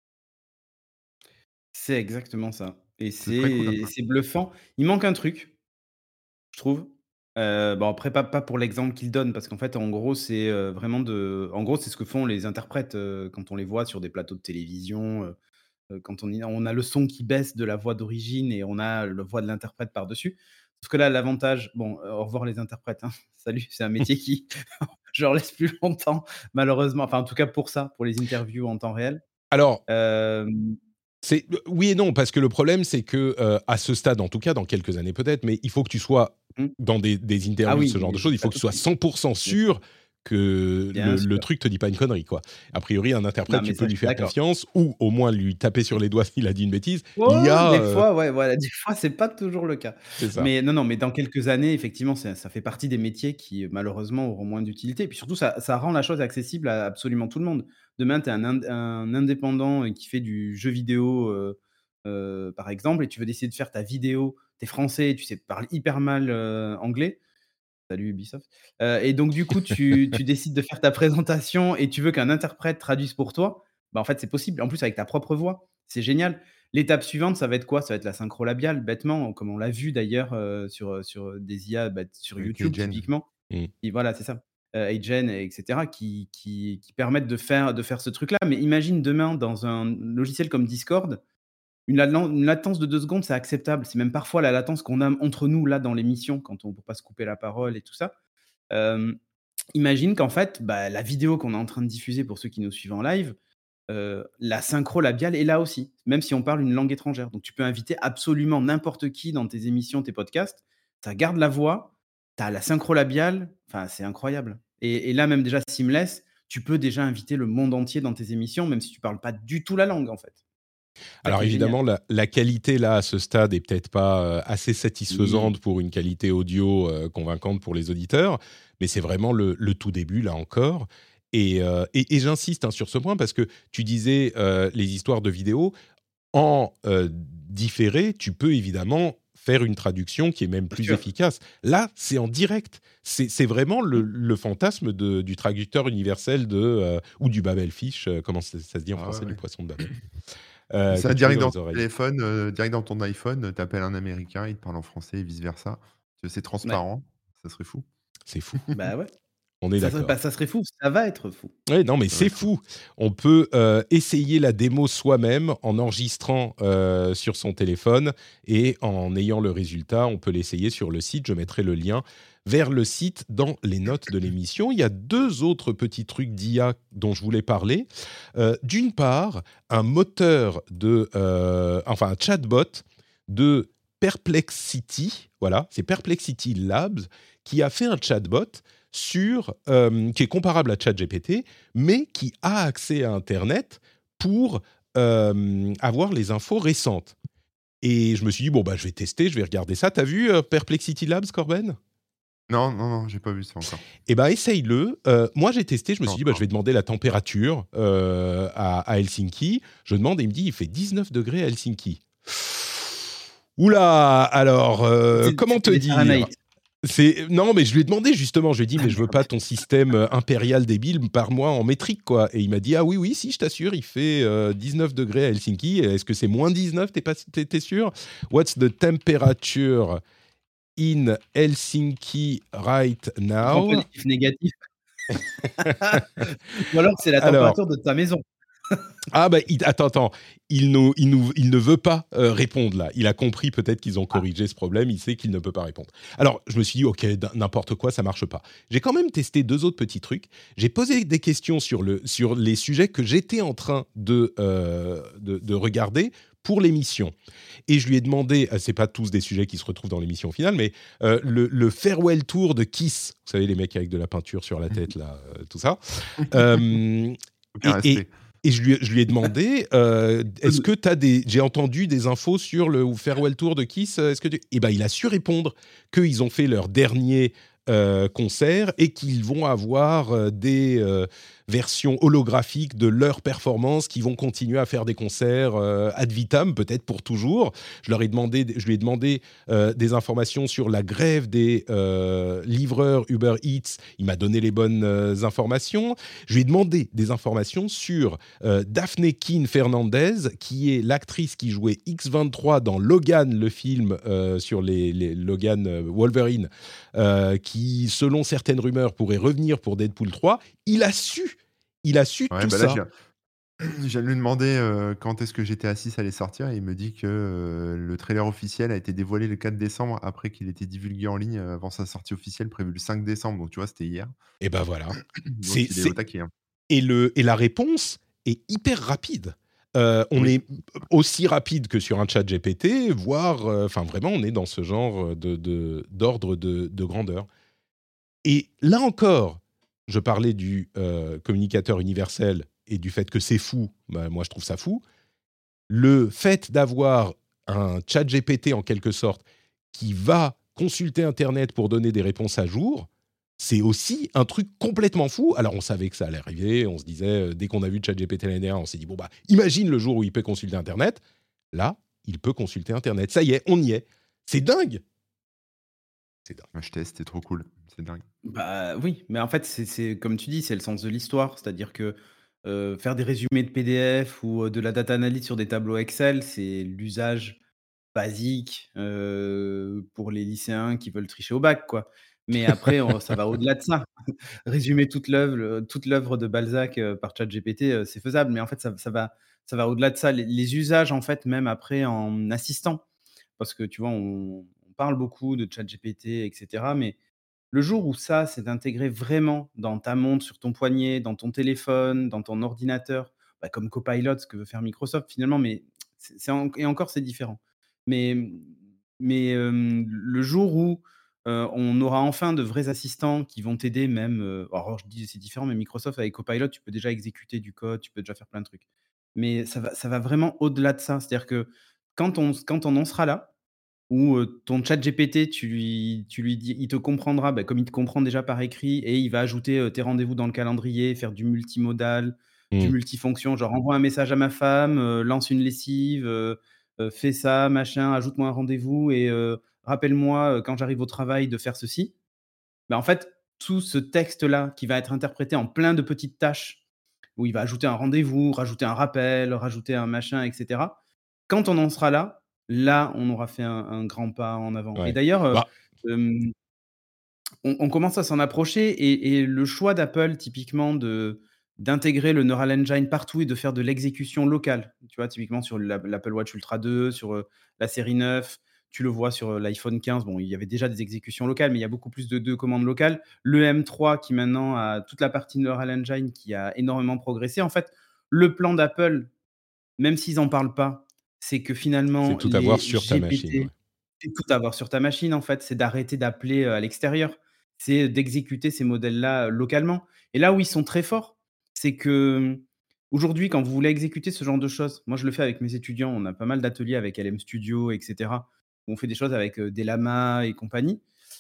C'est exactement ça. Et C'est très cool, c'est hein. c'est bluffant. Il manque un truc, je trouve. Heu, bon après pas pas pour l'exemple qu'il donne parce qu'en fait en gros c'est, heu, vraiment de en gros c'est ce que font les interprètes, heu, quand on les voit sur des plateaux de télévision, heu heu, quand on y on a le son qui baisse de la voix d'origine et on a la voix de l'interprète par-dessus. Sauf que là l'avantage bon, heu, au revoir les interprètes, hein. Salut, c'est un métier qui je leur laisse plus longtemps malheureusement, enfin en tout cas pour ça, pour les interviews en temps réel. Alors, Hem c'est oui et non, parce que le problème, c'est que euh, à ce stade, en tout cas, dans quelques années peut-être, mais il faut que tu sois Mmh. dans des, des interviews, Ah oui, ce genre mais de choses, il pas faut que tu tout sois de suite. cent pour cent sûr que Bien le, sûr. le truc te dit pas une connerie, quoi. A priori, un interprète, Non, tu mais peux ça, lui je suis faire d'accord. confiance ou au moins lui taper sur les doigts s'il a dit une bêtise. Oh, il y a, des euh, fois, ouais, voilà, des fois, c'est pas toujours le cas. c'est ça. Mais non, non, mais dans quelques années, effectivement, ça, ça fait partie des métiers qui, malheureusement, auront moins d'utilité. Et puis surtout, ça, ça rend la chose accessible à absolument tout le monde. Demain, tu es un, ind- un indépendant qui fait du jeu vidéo, euh, euh, par exemple, et tu veux décider de faire ta vidéo, tu es français, tu sais, parles hyper mal euh, anglais. Salut Ubisoft. Euh, et donc, du coup, tu, tu décides de faire ta présentation et tu veux qu'un interprète traduise pour toi. bah, en fait, c'est possible. En plus, avec ta propre voix, c'est génial. L'étape suivante, ça va être quoi? Ça va être la synchro labiale, bêtement, comme on l'a vu d'ailleurs, heu, sur, heu, sur, des I A, bah, sur Avec YouTube Agent. typiquement. Mmh. Et voilà, c'est ça, heu, Agent et cetera qui qui qui permettent de faire de faire ce truc-là. Mais imagine demain dans un logiciel comme Discord, une lalen une latence de deux secondes, c'est acceptable. C'est même parfois la latence qu'on a entre nous, là, dans l'émission, quand on ne peut pas se couper la parole et tout ça. Hem, imagine qu'en fait, bah, la vidéo qu'on est en train de diffuser pour ceux qui nous suivent en live, heu, la synchro labiale est là aussi, même si on parle une langue étrangère. Donc tu peux inviter absolument n'importe qui dans tes émissions, tes podcasts. Ça garde la voix, tu as la synchro labiale, enfin, c'est incroyable. Et et là, même déjà seamless, tu peux déjà inviter le monde entier dans tes émissions, même si tu parles pas du tout la langue, en fait. C'est ça Alors qui est génial. évidemment, la, la qualité là à ce stade est peut-être pas euh, assez satisfaisante Oui. pour une qualité audio euh, convaincante pour les auditeurs, mais c'est vraiment le, le tout début là encore. Et, euh, et, et j'insiste hein, sur ce point parce que tu disais euh, les histoires de vidéos en euh, différé, tu peux évidemment faire une traduction qui est même Bien plus sûr. efficace. Là, c'est en direct. C'est, c'est vraiment le, Mmh. le fantasme de, du traducteur universel de euh, ou du Babelfish. euh, comment ça, ça se dit en Ah français, ouais, du ouais. poisson de Babel Et euh, ça, que tu mets direct dans dans les ton oreilles. téléphone, heu, direct dans ton iPhone, tu appelles un Américain, il te parle en français et vice versa. Tu c'est Ouais. transparent, ça serait fou. C'est fou. Bah, ouais. On est Ça serait bah, d'accord. ça serait fou, ça va être fou. Ouais, non, mais Ça va c'est être fou. fou. On peut euh, essayer la démo soi-même en enregistrant euh, sur son téléphone et en ayant le résultat, on peut l'essayer sur le site. Je mettrai le lien vers le site dans les notes de l'émission. Il y a deux autres petits trucs d'I A dont je voulais parler. Euh, d'une part, un moteur de, euh, enfin un chatbot de Perplexity. Voilà, c'est Perplexity Labs qui a fait un chatbot sur, euh, qui est comparable à ChatGPT, mais qui a accès à Internet pour euh, avoir les infos récentes. Et je me suis dit, bon, bah, je vais tester, je vais regarder ça. T'as vu euh, Perplexity Labs, Corben? Non, non, non, j'ai pas vu ça encore. Eh bien, essaye-le. Euh, moi, j'ai testé, je me Pas suis dit, bah, je encore. vais demander la température euh, à, à Helsinki. Je demande et il me dit, il fait dix-neuf degrés à Helsinki. Oula, alors, euh, C'est comment te c'était des dire? Fahrenheit. C'est non, mais je lui ai demandé justement. Je lui ai dit, Ah mais je veux merde. pas ton système euh, impérial débile par mois en métrique, quoi. Et il m'a dit, ah oui, oui, si, je t'assure, il fait euh, dix-neuf degrés à Helsinki. Est-ce que c'est moins dix-neuf? T'es pas, t'es, t'es sûr? What's the temperature in Helsinki right Tu prends now? positif, négatif. Ou alors c'est la Alors, température de ta maison. ah bah il, attends, attends, il, nous, il, nous, il ne veut pas euh, répondre là. Il a compris peut-être qu'ils ont corrigé ce problème, il sait qu'il ne peut pas répondre. Alors je me suis dit, ok, n'importe quoi, ça marche pas. J'ai quand même testé deux autres petits trucs. J'ai posé des questions sur, le, sur les sujets que j'étais en train de, euh, de, de regarder pour l'émission. Et je lui ai demandé, euh, c'est pas tous des sujets qui se retrouvent dans l'émission finale, mais euh, le, le farewell tour de Kiss, vous savez les mecs avec de la peinture sur la tête là, euh, tout ça. Euh, Aucun et, et respect. Et je lui, je lui ai demandé, euh, est-ce que tu as des... J'ai entendu des infos sur le farewell tour de Kiss. Est-ce que tu... Eh ben, il a su répondre qu'ils ont fait leur dernier euh, concert et qu'ils vont avoir euh, des euh, versions holographiques de leurs performances, qui vont continuer à faire des concerts euh, ad vitam, peut-être pour toujours. Je leur ai demandé, je lui ai demandé euh, des informations sur la grève des euh, livreurs Uber Eats. Il m'a donné les bonnes euh, informations. Je lui ai demandé des informations sur euh, Daphne Keane Fernandez, qui est l'actrice qui jouait X vingt-trois dans Logan, le film euh, sur les, les Logan euh, Wolverine, euh, qui, selon certaines rumeurs, pourrait revenir pour Deadpool trois. Il a su, il a su Ouais, tout bah là, ça. je viens, je viens de lui demander euh, quand est-ce que G T A six allait sortir et il me dit que euh, le trailer officiel a été dévoilé le quatre décembre après qu'il était divulgué en ligne euh, avant sa sortie officielle prévue le cinq décembre. Donc tu vois, c'était hier. Et ben voilà. Donc C'est, il est au c'est... taquet. Hein. Et, le, et la réponse est hyper rapide. Euh, on Oui. est aussi rapide que sur un chat G P T, voire, enfin euh, vraiment, on est dans ce genre de, de, d'ordre de, de grandeur. Et là encore, je parlais du euh, communicateur universel et du fait que c'est fou. Bah, moi, je trouve ça fou. Le fait d'avoir un chat G P T en quelque sorte qui va consulter Internet pour donner des réponses à jour, c'est aussi un truc complètement fou. Alors, on savait que ça allait arriver. On se disait, euh, dès qu'on a vu ChatGPT l'année dernière, on s'est dit, bon, bah, imagine le jour où il peut consulter Internet. Là, il peut consulter Internet. Ça y est, on y est. C'est dingue. C'est dingue. Moi, je teste, c'est trop cool. C'est dingue. Bah oui, mais en fait, c'est c'est comme tu dis, c'est le sens de l'histoire. C'est-à-dire que Heu, faire des résumés de P D F ou, heu, de la data analyse sur des tableaux Excel, c'est l'usage basique, heu, pour les lycéens qui veulent tricher au bac, quoi. Mais après, on ça va au-delà de ça. Résumer toute l'œuvre, heu, toute l'œuvre de Balzac, heu, par ChatGPT, heu, c'est faisable, mais en fait, ça ça va ça va au-delà de ça. Les les usages, en fait, même après en assistant, parce que tu vois, on on parle beaucoup de ChatGPT et cetera, mais le jour où ça, c'est intégré vraiment dans ta montre, sur ton poignet, dans ton téléphone, dans ton ordinateur, bah, comme Copilot, ce que veut faire Microsoft finalement, mais c'est c'est en et encore, c'est différent. Mais mais hem, le jour où, heu, on aura enfin de vrais assistants qui vont t'aider même, heu, alors je dis c'est différent, mais Microsoft avec Copilot, tu peux déjà exécuter du code, tu peux déjà faire plein de trucs. Mais ça va ça va vraiment au-delà de ça. C'est-à-dire que quand on quand on en sera là, où, heu, ton ChatGPT, tu lui tu lui dis il te comprendra, bah, comme il te comprend déjà par écrit et il va ajouter, heu, tes rendez-vous dans le calendrier, faire du multimodal, du Mmh. multifonction, genre: «Envoie un message à ma femme, heu, lance une lessive, heu heu, fais ça, machin, ajoute-moi un rendez-vous et heu, rappelle-moi, heu, quand j'arrive au travail de faire ceci». Bah, en fait, tout ce texte-là qui va être interprété en plein de petites tâches, où il va ajouter un rendez-vous, rajouter un rappel, rajouter un machin et cetera. Quand on en sera là, là, on aura fait un un grand pas en avant et Ouais. d'ailleurs, heu, Bah, hem, on on commence à s'en approcher et et le choix d'Apple typiquement de d'intégrer le Neural Engine partout et de faire de l'exécution locale. Tu vois? Typiquement sur l'Ap l'Apple Watch Ultra deux, sur, heu, la série neuf, tu le vois sur, heu, l'iPhone quinze. Bon, il y avait déjà des exécutions locales, mais il y a beaucoup plus de de commandes locales. Le M trois qui maintenant a toute la partie Neural Engine qui a énormément progressé. En fait, le plan d'Apple, même s'ils en parlent pas, c'est que c'est finalement tout avoir les sur ta machine, ouais. G P T, c'est tout avoir sur ta machine en fait, c'est d'arrêter d'appeler, heu, à l'extérieur. C'est d'exécuter ces modèles-là, heu, localement et là où ils sont très forts, c'est que, mmh, aujourd'hui quand vous voulez exécuter ce genre de choses, moi je le fais avec mes étudiants, on a pas mal d'ateliers avec L M Studio et cetera, où on fait des choses avec, heu, des llamas et compagnie.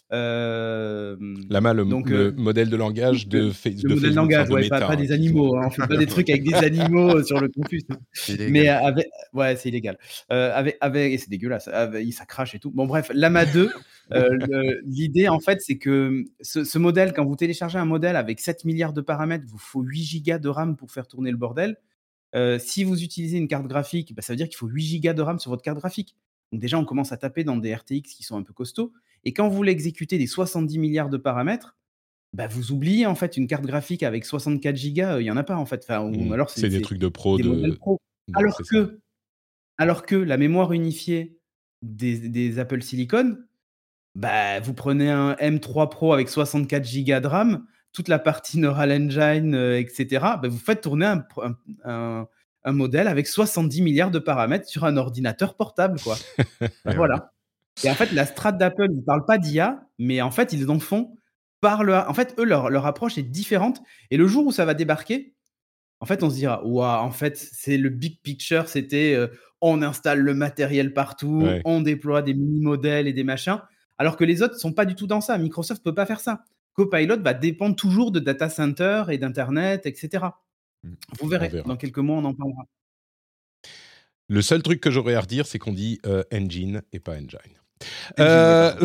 Hem, Llama, le donc heu, le modèle de langage le de Face le de modèle Facebook, enfin langage, de ouais, pas Meta, pas hein, des qu'ils ont. animaux, hein, on fait pas des trucs avec des animaux, heu, sur le campus, hein. C'est Mais illégal. avec ouais, c'est illégal. Heu, avec avec et c'est dégueulasse, ave ça crache et tout. Bon bref, Llama deux, heu, le l'idée en fait, c'est que, mmh, ce ce modèle, quand vous téléchargez un modèle avec sept milliards de paramètres, vous faut huit gigas de RAM pour faire tourner le bordel. Heu, si vous utilisez une carte graphique, bah, ça veut dire qu'il faut huit gigas de RAM sur votre carte graphique. Donc déjà, on commence à taper dans des R T X qui sont un peu costauds et quand vous voulez exécuter des soixante-dix milliards de paramètres, bah, vous oubliez en fait une carte graphique avec soixante-quatre gigas, il y en a pas en fait. Enfin, ou Mmh. alors c'est C'est des c'est trucs de pro des modèles de pro. de Alors c'est ça. que alors que la mémoire unifiée des des Apple Silicon, bah, vous prenez un M trois Pro avec soixante-quatre gigas de RAM, toute la partie Neural Engine, heu, et cetera, bah, vous faites tourner un p un un un modèle avec soixante-dix milliards de paramètres sur un ordinateur portable, quoi. Bah, Et ouais. voilà. Et en fait, la strate d'Apple, ils parlent pas d'I A, mais en fait, ils en font par le en fait, eux, leur leur approche est différente et le jour où ça va débarquer, en fait, on se dira: «Waouh, en fait, c'est le big picture, c'était, heu, on installe le matériel partout, Ouais. on déploie des mini modèles et des machins». Alors que les autres sont pas du tout dans ça. Microsoft peut pas faire ça. Copilot va dépendre toujours de data center et d'internet et cetera. Mmh. Vous On verrez, verra. dans quelques mois, on en parlera. Le seul truc que j'aurais à redire, c'est qu'on dit, heu, engine et pas engine. Engine, oui, Heu, pardon.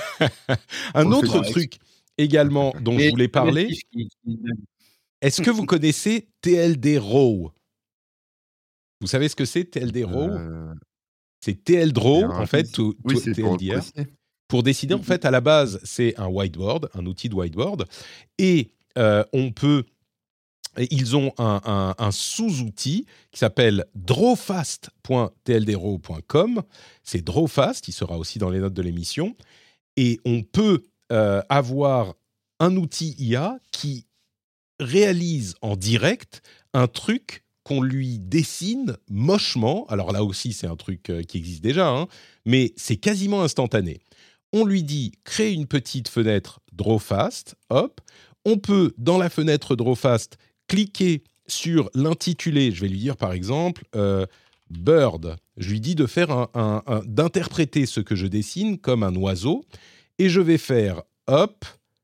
un On fait autre Non, des ex truc également dont je mais voulais Abel parler, Kish qui qui est-ce que vous connaissez T L D Raw? Vous savez ce que c'est T L D Raw? Heu, C'est T L D R A c'est W un en fait, logiciel to oui, to c'est pour pour T L D R. dessiner. Pour décider, Mmh en mh. fait, à la base, c'est un whiteboard, un outil de whiteboard et heu, on peut et ils ont un un un sous-outil qui s'appelle drawfast point t l d raw point com. C'est Drawfast, il sera aussi dans les notes de l'émission et on peut, heu, avoir un outil I A qui réalise en direct un truc qu'on lui dessine mochement. Alors là aussi, c'est un truc euh, qui existe déjà, hein, mais c'est quasiment instantané. On lui dit crée une petite fenêtre Drawfast, hop. On peut dans la fenêtre Drawfast cliquer sur l'intitulé. Je vais lui dire par exemple euh, Bird. Je lui dis de faire un, un- un- d'interpréter ce que je dessine comme un oiseau, et je vais faire hop.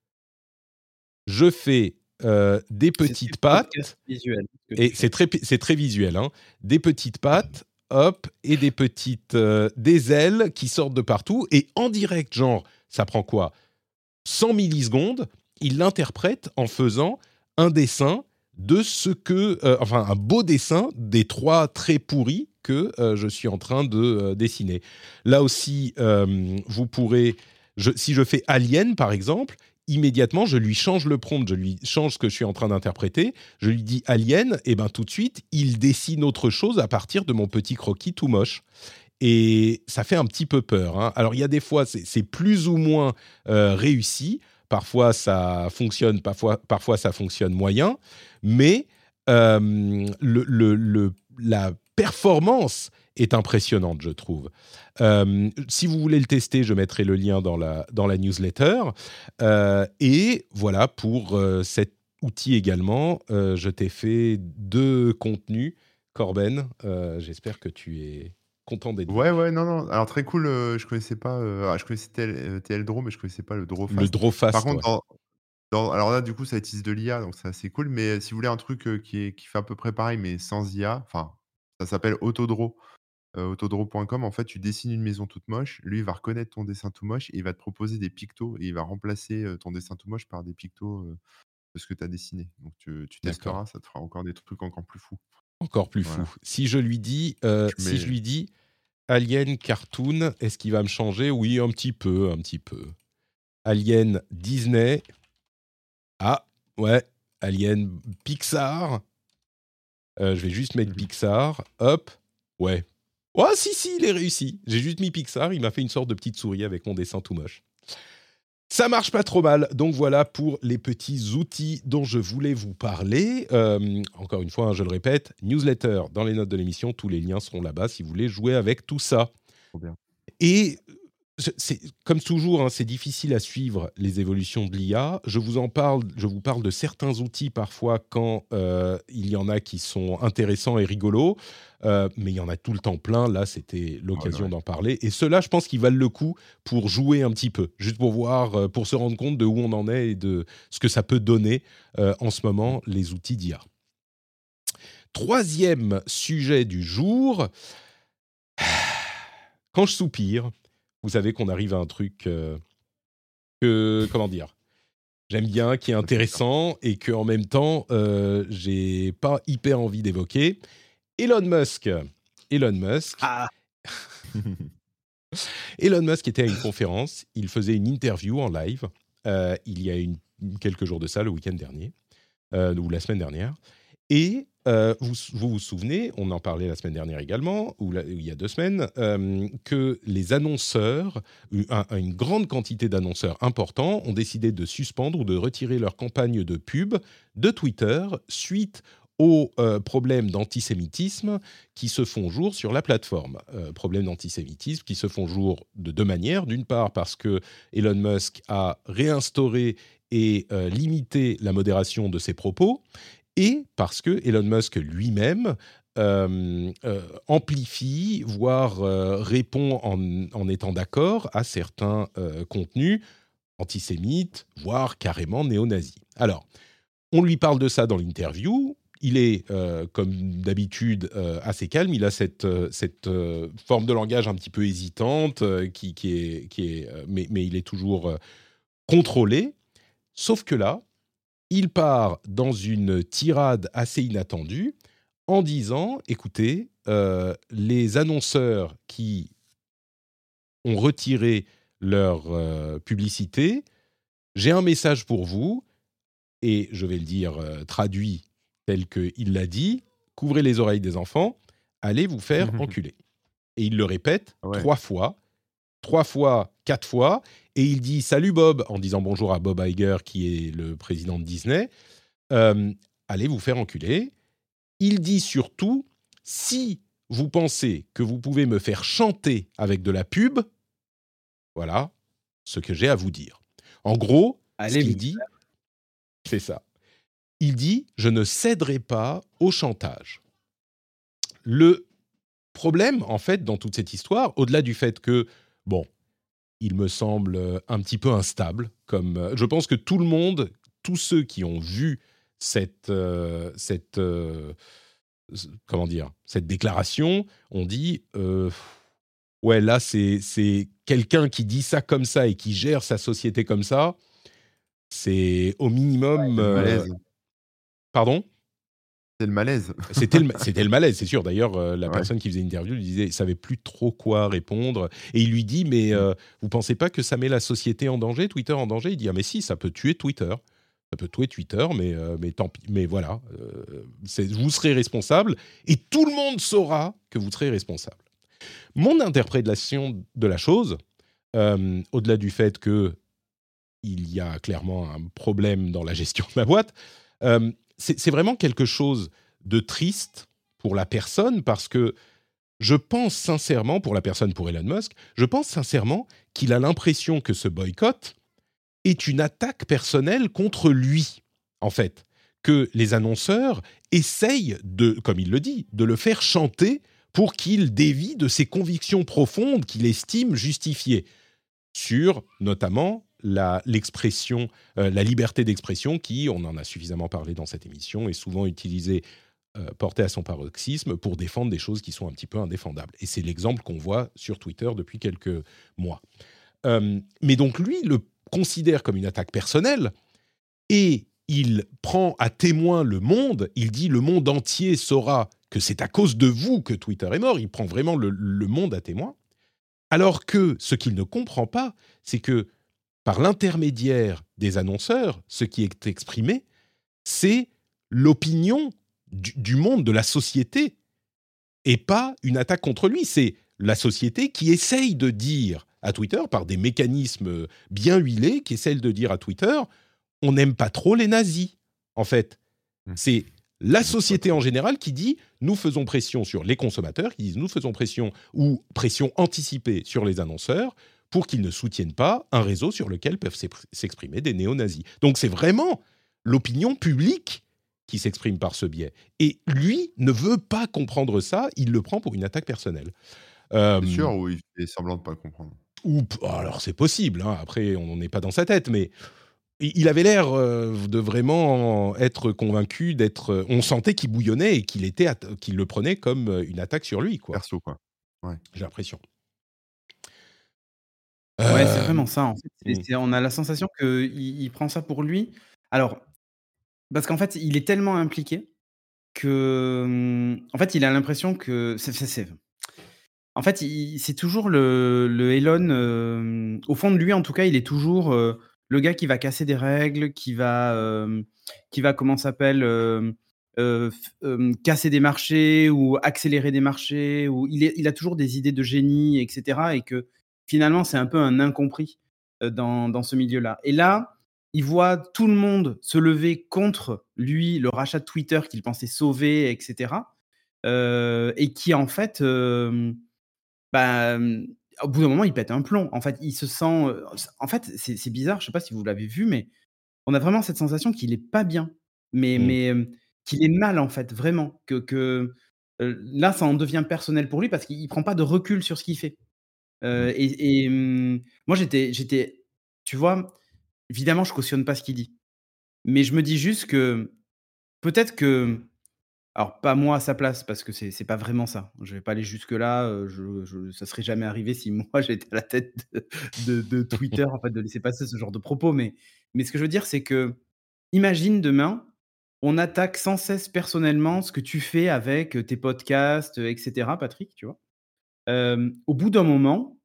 Je fais euh, des C'est petites du podcast pattes, visuel, ce que et tu c'est fais. très, c'est très visuel, hein, des petites pattes, hop, et des petites, euh, des ailes qui sortent de partout, et en direct, genre, ça prend quoi cent millisecondes, il l'interprète en faisant un dessin de ce que, euh, enfin, un beau dessin des trois traits pourris que euh, je suis en train de euh, dessiner. Là aussi, euh, vous pourrez, je, si je fais Alien par exemple, immédiatement je lui change le prompt, je lui change ce que je suis en train d'interpréter, je lui dis Alien, et ben tout de suite il dessine autre chose à partir de mon petit croquis tout moche. Et ça fait un petit peu peur, hein. Alors il y a des fois c'est, c'est plus ou moins euh, réussi. Parfois, ça fonctionne, parfois, parfois ça fonctionne moyen, mais euh, le, le, le, la performance est impressionnante, je trouve. Euh, si vous voulez le tester, je mettrai le lien dans la, dans la newsletter. Euh, et voilà, pour euh, cet outil également, euh, je t'ai fait deux contenus. Corben, euh, j'espère que tu es content d'être Ouais, ouais, non, non. Alors très cool, euh, je connaissais pas, euh, ah, je connaissais T L, euh, T L Draw, mais je connaissais pas le Draw le Fast. draw fast. Par contre, Ouais. dans, dans- alors là, du coup, ça utilise de l'I A, donc c'est assez cool. Mais euh, si vous voulez un truc euh, qui, est, qui fait à peu près pareil, mais sans I A, enfin, ça s'appelle Autodraw. Euh, autodraw point com, en fait, tu dessines une maison toute moche. Lui, il va reconnaître ton dessin tout moche et il va te proposer des pictos et il va remplacer euh, ton dessin tout moche par des pictos euh, de ce que tu as dessiné. Donc tu, tu D'accord. testeras, ça te fera encore des trucs encore plus fous. Encore plus Voilà. fou. Si je lui dis, euh, Je si mets- je lui dis Alien Cartoon, est-ce qu'il va me changer? Oui, un petit peu, un petit peu. Alien Disney. Ah, ouais. Alien Pixar. Euh, je vais juste mettre Mhm. Pixar. Hop. Ouais. Oh, si, si, il est réussi. J'ai juste mis Pixar. Il m'a fait une sorte de petite souris avec mon dessin tout moche. Ça marche pas trop mal. Donc voilà pour les petits outils dont je voulais vous parler. Euh, encore une fois, hein, je le répète, newsletter dans les notes de l'émission. Tous les liens seront là-bas si vous voulez jouer avec tout ça. Trop bien. Et c'est, comme toujours, hein, c'est difficile à suivre les évolutions de l'I A. Je vous en parle, je vous parle de certains outils parfois quand euh, il y en a qui sont intéressants et rigolos, euh, mais il y en a tout le temps plein. Là, c'était l'occasion Ouais, ouais. d'en parler. Et ceux-là, je pense qu'ils valent le coup pour jouer un petit peu, juste pour voir, euh, pour se rendre compte de où on en est et de ce que ça peut donner euh, en ce moment, les outils d'I A. Troisième sujet du jour. Quand je soupire, vous savez qu'on arrive à un truc euh, que, comment dire, j'aime bien, qui est intéressant et que en même temps, euh, j'ai pas hyper envie d'évoquer. Elon Musk. Elon Musk. Ah, Elon Musk était à une conférence. Il faisait une interview en live. euh, il y a une, quelques jours de ça, le week-end dernier euh, ou la semaine dernière. Et euh, vous, vous vous souvenez, on en parlait la semaine dernière également, ou, la, ou il y a deux semaines, euh, que les annonceurs, un, une grande quantité d'annonceurs importants, ont décidé de suspendre ou de retirer leur campagne de pub de Twitter suite aux euh, problèmes d'antisémitisme qui se font jour sur la plateforme. Euh, problèmes d'antisémitisme qui se font jour de deux manières. D'une part, parce que Elon Musk a réinstauré et euh, limité la modération de ses propos, et parce que Elon Musk lui-même euh, euh, amplifie, voire euh, répond en, en étant d'accord à certains euh, contenus antisémites, voire carrément néo-nazis. Alors, on lui parle de ça dans l'interview. Il est, euh, comme d'habitude, euh, assez calme. Il a cette, euh, cette euh, forme de langage un petit peu hésitante, euh, qui, qui est, qui est, euh, mais, mais il est toujours euh, contrôlé. Sauf que là, il part dans une tirade assez inattendue en disant, écoutez, euh, les annonceurs qui ont retiré leur euh, publicité, j'ai un message pour vous, et je vais le dire euh, traduit tel qu'il l'a dit, couvrez les oreilles des enfants, allez vous faire enculer. Et il le répète Ouais. trois fois, trois fois, quatre fois, et il dit « Salut Bob » en disant bonjour à Bob Iger, qui est le président de Disney. Euh, allez vous faire enculer. Il dit surtout, si vous pensez que vous pouvez me faire chanter avec de la pub, voilà ce que j'ai à vous dire. En gros, allez, ce qu'il vous dit, c'est ça. Il dit, je ne céderai pas au chantage. Le problème, en fait, dans toute cette histoire, au-delà du fait que, bon, il me semble un petit peu instable, comme je pense que tout le monde, tous ceux qui ont vu cette, euh, cette euh, comment dire, cette déclaration, on dit, euh, ouais, là, c'est, c'est quelqu'un qui dit ça comme ça et qui gère sa société comme ça, c'est au minimum... Ouais, euh, malaise. Pardon ? c'était le malaise. C'était le, c'était le malaise, c'est sûr. D'ailleurs, euh, la Ouais. personne qui faisait l'interview lui disait, il savait plus trop quoi répondre. Et il lui dit, mais euh, vous pensez pas que ça met la société en danger, Twitter en danger? Il dit, ah mais si, ça peut tuer Twitter. Ça peut tuer Twitter, mais, euh, mais tant pis. Mais voilà, euh, c'est, vous serez responsable et tout le monde saura que vous serez responsable. Mon interprétation de la chose, euh, au-delà du fait que il y a clairement un problème dans la gestion de la boîte, euh, c'est, c'est vraiment quelque chose de triste pour la personne, parce que je pense sincèrement, pour la personne, pour Elon Musk, je pense sincèrement qu'il a l'impression que ce boycott est une attaque personnelle contre lui, en fait. Que les annonceurs essayent, de, comme il le dit, de le faire chanter pour qu'il dévie de ses convictions profondes qu'il estime justifiées, sur notamment la, l'expression, euh, la liberté d'expression qui, on en a suffisamment parlé dans cette émission, est souvent utilisée, euh, portée à son paroxysme pour défendre des choses qui sont un petit peu indéfendables. Et c'est l'exemple qu'on voit sur Twitter depuis quelques mois. Euh, mais donc lui le considère comme une attaque personnelle et il prend à témoin le monde. Il dit le monde entier saura que c'est à cause de vous que Twitter est mort. Il prend vraiment le, le monde à témoin. Alors que ce qu'il ne comprend pas, c'est que par l'intermédiaire des annonceurs, ce qui est exprimé, c'est l'opinion du, du monde, de la société, et pas une attaque contre lui. C'est la société qui essaye de dire à Twitter, par des mécanismes bien huilés, qui essaient de dire à Twitter, on n'aime pas trop les nazis, en fait. C'est la société en général qui dit, nous faisons pression sur les consommateurs, qui disent, nous faisons pression, ou pression anticipée sur les annonceurs, pour qu'ils ne soutiennent pas un réseau sur lequel peuvent s'exprimer des néo-nazis. Donc c'est vraiment l'opinion publique qui s'exprime par ce biais. Et lui ne veut pas comprendre ça, il le prend pour une attaque personnelle. Euh, c'est sûr, ou il fait semblant de ne pas le comprendre? Ou, alors c'est possible, hein, après on n'est pas dans sa tête, mais il avait l'air euh, de vraiment être convaincu, d'être. On sentait qu'il bouillonnait et qu'il, était atta- qu'il le prenait comme une attaque sur lui, quoi. Perso, quoi. Ouais. J'ai l'impression. Ouais, Euh, c'est vraiment ça, en fait. C'est, hmm. c'est- on a la sensation qu'il il prend ça pour lui. Alors, parce qu'en fait, il est tellement impliqué que, hum, en fait, il a l'impression que c'est, c'est, c'est- en fait, il- c'est toujours le, le Elon. euh, au fond de lui, en tout cas, il est toujours euh, le gars qui va casser des règles, qui va, euh, qui va, comment ça s'appelle, euh, euh, f- euh, casser des marchés ou accélérer des marchés. Ou il, est- il a toujours des idées de génie, et cetera. Et que finalement, c'est un peu un incompris euh, dans, dans ce milieu-là. Et là, il voit tout le monde se lever contre lui, le rachat de Twitter qu'il pensait sauver, et cetera. Euh, et qui, en fait, euh, bah, mmh, au bout d'un moment, il pète un plomb. En fait, il se sent, heu, en fait, c'est c'est bizarre, je sais pas si vous l'avez vu, mais on a vraiment cette sensation qu'il est pas bien, mais Hmm. mais, hem, qu'il est mal, en fait, vraiment. Que que, heu, là, ça en devient personnel pour lui parce qu'il il prend pas de recul sur ce qu'il fait. Heu Mmh. et et mmh, moi, j'étais j'étais tu vois? Évidemment, je cautionne pas ce qu'il dit, mais je me dis juste que peut-être que alors pas moi à sa place parce que c'est c'est pas vraiment ça. Je vais pas aller jusque-là, heu, je je ça serait jamais arrivé si moi j'étais à la tête de de de Twitter, en fait, de laisser passer ce genre de propos. Mais mais ce que je veux dire, c'est que imagine demain, on attaque sans cesse personnellement ce que tu fais avec, heu, tes podcasts, heu et cetera, Patrick, tu vois? Hem, au bout d'un moment,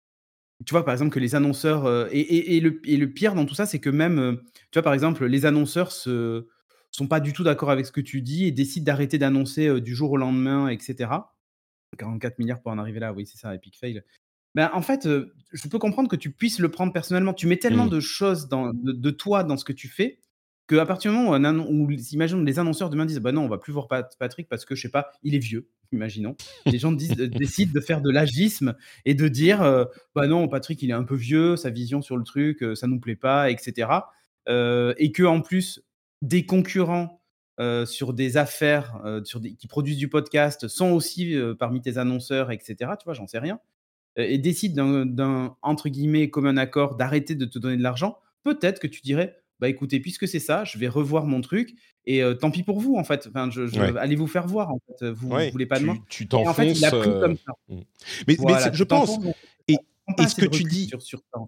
tu vois, par exemple, que les annonceurs, heu et et et le et le pire dans tout ça, c'est que même, heu, tu vois, par exemple, les annonceurs se sont pas du tout d'accord avec ce que tu dis et décident d'arrêter d'annoncer, heu, du jour au lendemain, et cetera. quarante-quatre milliards pour en arriver là, oui, c'est ça, epic fail. Ben, en fait, heu, je peux comprendre que tu puisses le prendre personnellement. Tu mets tellement Hmm. de choses dans de de toi dans ce que tu fais, qu'à partir du moment où un annon où imaginons les annonceurs demain disent: «Bah non, on va plus voir Pat Patrick parce que je sais pas, il est vieux», imaginons. Les gens disent heu, décident de faire de l'agisme et de dire, heu: «Bah non, Patrick, il est un peu vieux, sa vision sur le truc, heu, ça nous plaît pas», et cetera. Heu et qu'en plus, des concurrents, heu, sur des affaires, heu, sur des qui produisent du podcast sont aussi, heu, parmi tes annonceurs, et cetera, tu vois? J'en sais rien. Heu et décide d'un d'un, entre guillemets, «commun accord» d'arrêter de te donner de l'argent, peut-être que tu dirais: «Bah, écoutez, puisque c'est ça, je vais revoir mon truc et heu, tant pis pour vous, en fait. Enfin, je je Ouais. allez vous faire voir, en fait, vous Ouais, voulez pas de moi». tu, tu Et en fait, il t'enfonces. a pris euh, comme ça. hmm. Mais, mais Voilà, c'est- je tu pense. t'enfonces dans Et, prends pas et ce assez que de tu recul dis, sur sur ça, en fait.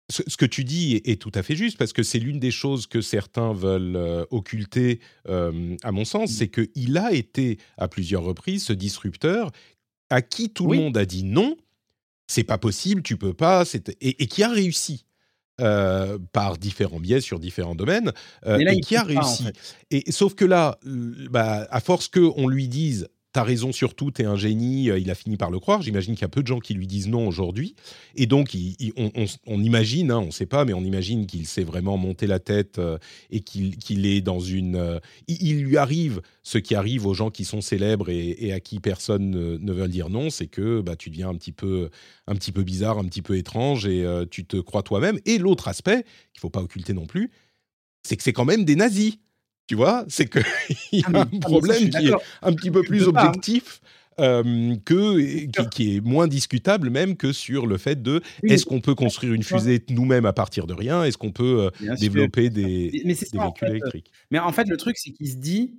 ce, ce que tu dis est, est tout à fait juste, parce que c'est l'une des choses que certains veulent euh, occulter, euh, à mon sens, c'est qu'il a été à plusieurs reprises ce disrupteur à qui tout Oui. le monde a dit non, c'est pas possible, tu peux pas, c'est... Et, et qui a réussi. Euh, par différents biais sur différents domaines, euh, Mais là, et il qui a peut pas, en réussi. fait. Et sauf que là, l- bah, à force qu'on lui dise t'as raison sur tout, t'es un génie, euh, il a fini par le croire. J'imagine qu'il y a peu de gens qui lui disent non aujourd'hui. Et donc, il, il- on, on- on imagine, hein, on ne sait pas, mais on imagine qu'il s'est vraiment monté la tête euh, et qu'il, qu'il est dans une... euh, il, il lui arrive ce qui arrive aux gens qui sont célèbres et, et à qui personne ne, ne veut dire non, c'est que bah, tu deviens un petit peu, un petit peu bizarre, un petit peu étrange et euh, tu te crois toi-même. Et l'autre aspect, qu'il ne faut pas occulter non plus, c'est que c'est quand même des nazis. Tu vois, c'est qu'il y a Ah, mais, un ah, mais ça, je problème suis qui est d'accord. un petit peu Tu plus peux pas, hein. objectif, euh, que, C'est qui, sûr. qui est moins discutable même que sur le fait de Oui, mais est-ce qu'on peut construire une tu vois, fusée nous-mêmes à partir de rien, est-ce qu'on peut euh, bien sûr, développer bien sûr. des, Mais mais c'est des ça, en véhicules fait. euh, électriques. Mais en fait, le truc, c'est qu'il se dit,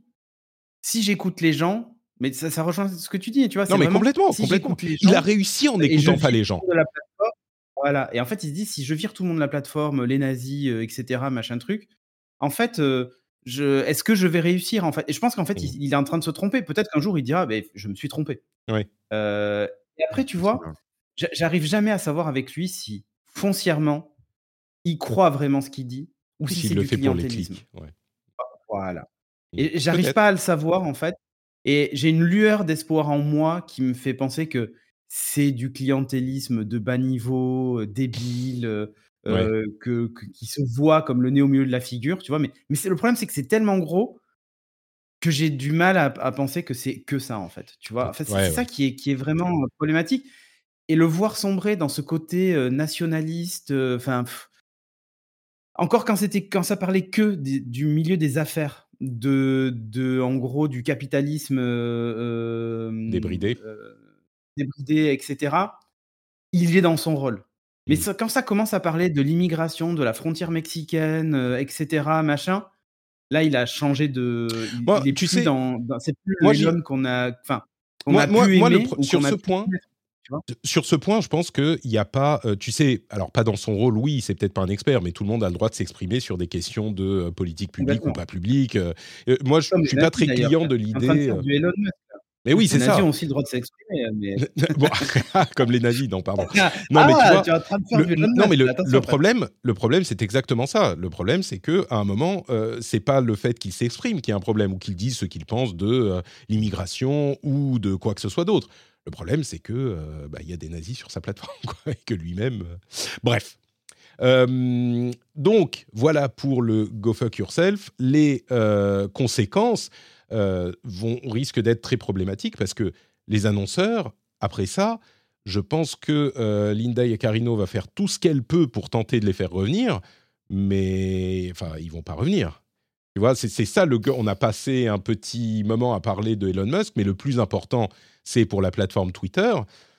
si j'écoute les gens, mais ça, ça rejoint ce que tu dis, tu vois, Non, c'est mais vraiment, complètement, si complètement. j'écoute les Il a gens réussi en et je n'écoutant vire pas les tout gens. le monde de la plateforme, voilà. Et en fait, il se dit, si je vire tout le monde de la plateforme, les nazis, euh, et cetera, machin truc, en fait, euh, je, est-ce que je vais réussir, en fait? Et je pense qu'en fait, Mmh. il, il est en train de se tromper. Peut-être qu'un jour, il dira, ben, je me suis trompé. Ouais. Euh, et après, tu vois, Possible. j'a- j'arrive jamais à savoir avec lui si, foncièrement, il croit vraiment ce qu'il dit ou Ou si s'il c'est le du fait pour les clientélisme. clics. Ouais. Voilà. Mmh. Et j'arrive Peut-être. pas à le savoir, en fait. Et j'ai une lueur d'espoir en moi qui me fait penser que c'est du clientélisme de bas niveau, euh, débile, euh, Ouais. euh, que, que- qui se voit comme le nez au milieu de la figure, tu vois. Mais, mais c'est, le problème, c'est que c'est tellement gros que j'ai du mal à, à penser que c'est que ça, en fait. Tu vois. En fait, c'est Ouais, c'est ça ouais. qui est, qui est vraiment euh, problématique. Et le voir sombrer dans ce côté euh, nationaliste, euh, enfin, pff, encore quand c'était quand ça parlait que des du milieu des affaires, de de en gros du capitalisme, heu, hem, Débridé. heu, débridé et cetera, il est dans son rôle. Mais Mmh. ça quand ça commence à parler de l'immigration, de la frontière mexicaine, heu, et cetera, machin, là il a changé de il Moi, il est tu plus sais, dans dans c'est plus moi, le j'y- Elon qu'on a enfin, qu'on moi, a moi, pu moi le aimer pro- ou sur qu'on a ce pu point, connaître, tu vois? sur ce point, je pense qu'il n'y a pas, euh, tu sais, alors pas dans son rôle, oui, c'est peut-être pas un expert, mais tout le monde a le droit de s'exprimer sur des questions de euh, politique publique ou Complètement. pas publique. euh. Euh, moi, je Comme ne les suis pas nazis très d'ailleurs, client tu de es en train de l'idée. faire euh, du Elon Musk. Mais oui, c'est Les nazis ça. ont aussi le droit de s'exprimer, hein, mais Bon, comme les nazis, non, pardon. ah, Non, mais tu ah, vois, tu es en train de faire le, du Elon non, mais Musk, le, attention, le Patrick. problème, le problème, c'est exactement ça. Le problème, c'est que à un moment, euh, c'est pas le fait qu'il s'exprime qui est un problème ou qu'il dise ce qu'il pense de euh, l'immigration ou de quoi que ce soit d'autre. Le problème, c'est que euh, bah, il y a des nazis sur sa plateforme, quoi, et que lui-même. euh, Bref. Euh, donc, voilà pour le Go Fuck Yourself. Les euh, conséquences euh, vont, risquent d'être très problématiques parce que les annonceurs, après ça, je pense que euh, Linda Yaccarino va faire tout ce qu'elle peut pour tenter de les faire revenir, mais enfin, ils vont pas revenir. Tu vois, c'est, c'est ça le. On a passé un petit moment à parler de Elon Musk, mais le plus important, c'est pour la plateforme Twitter.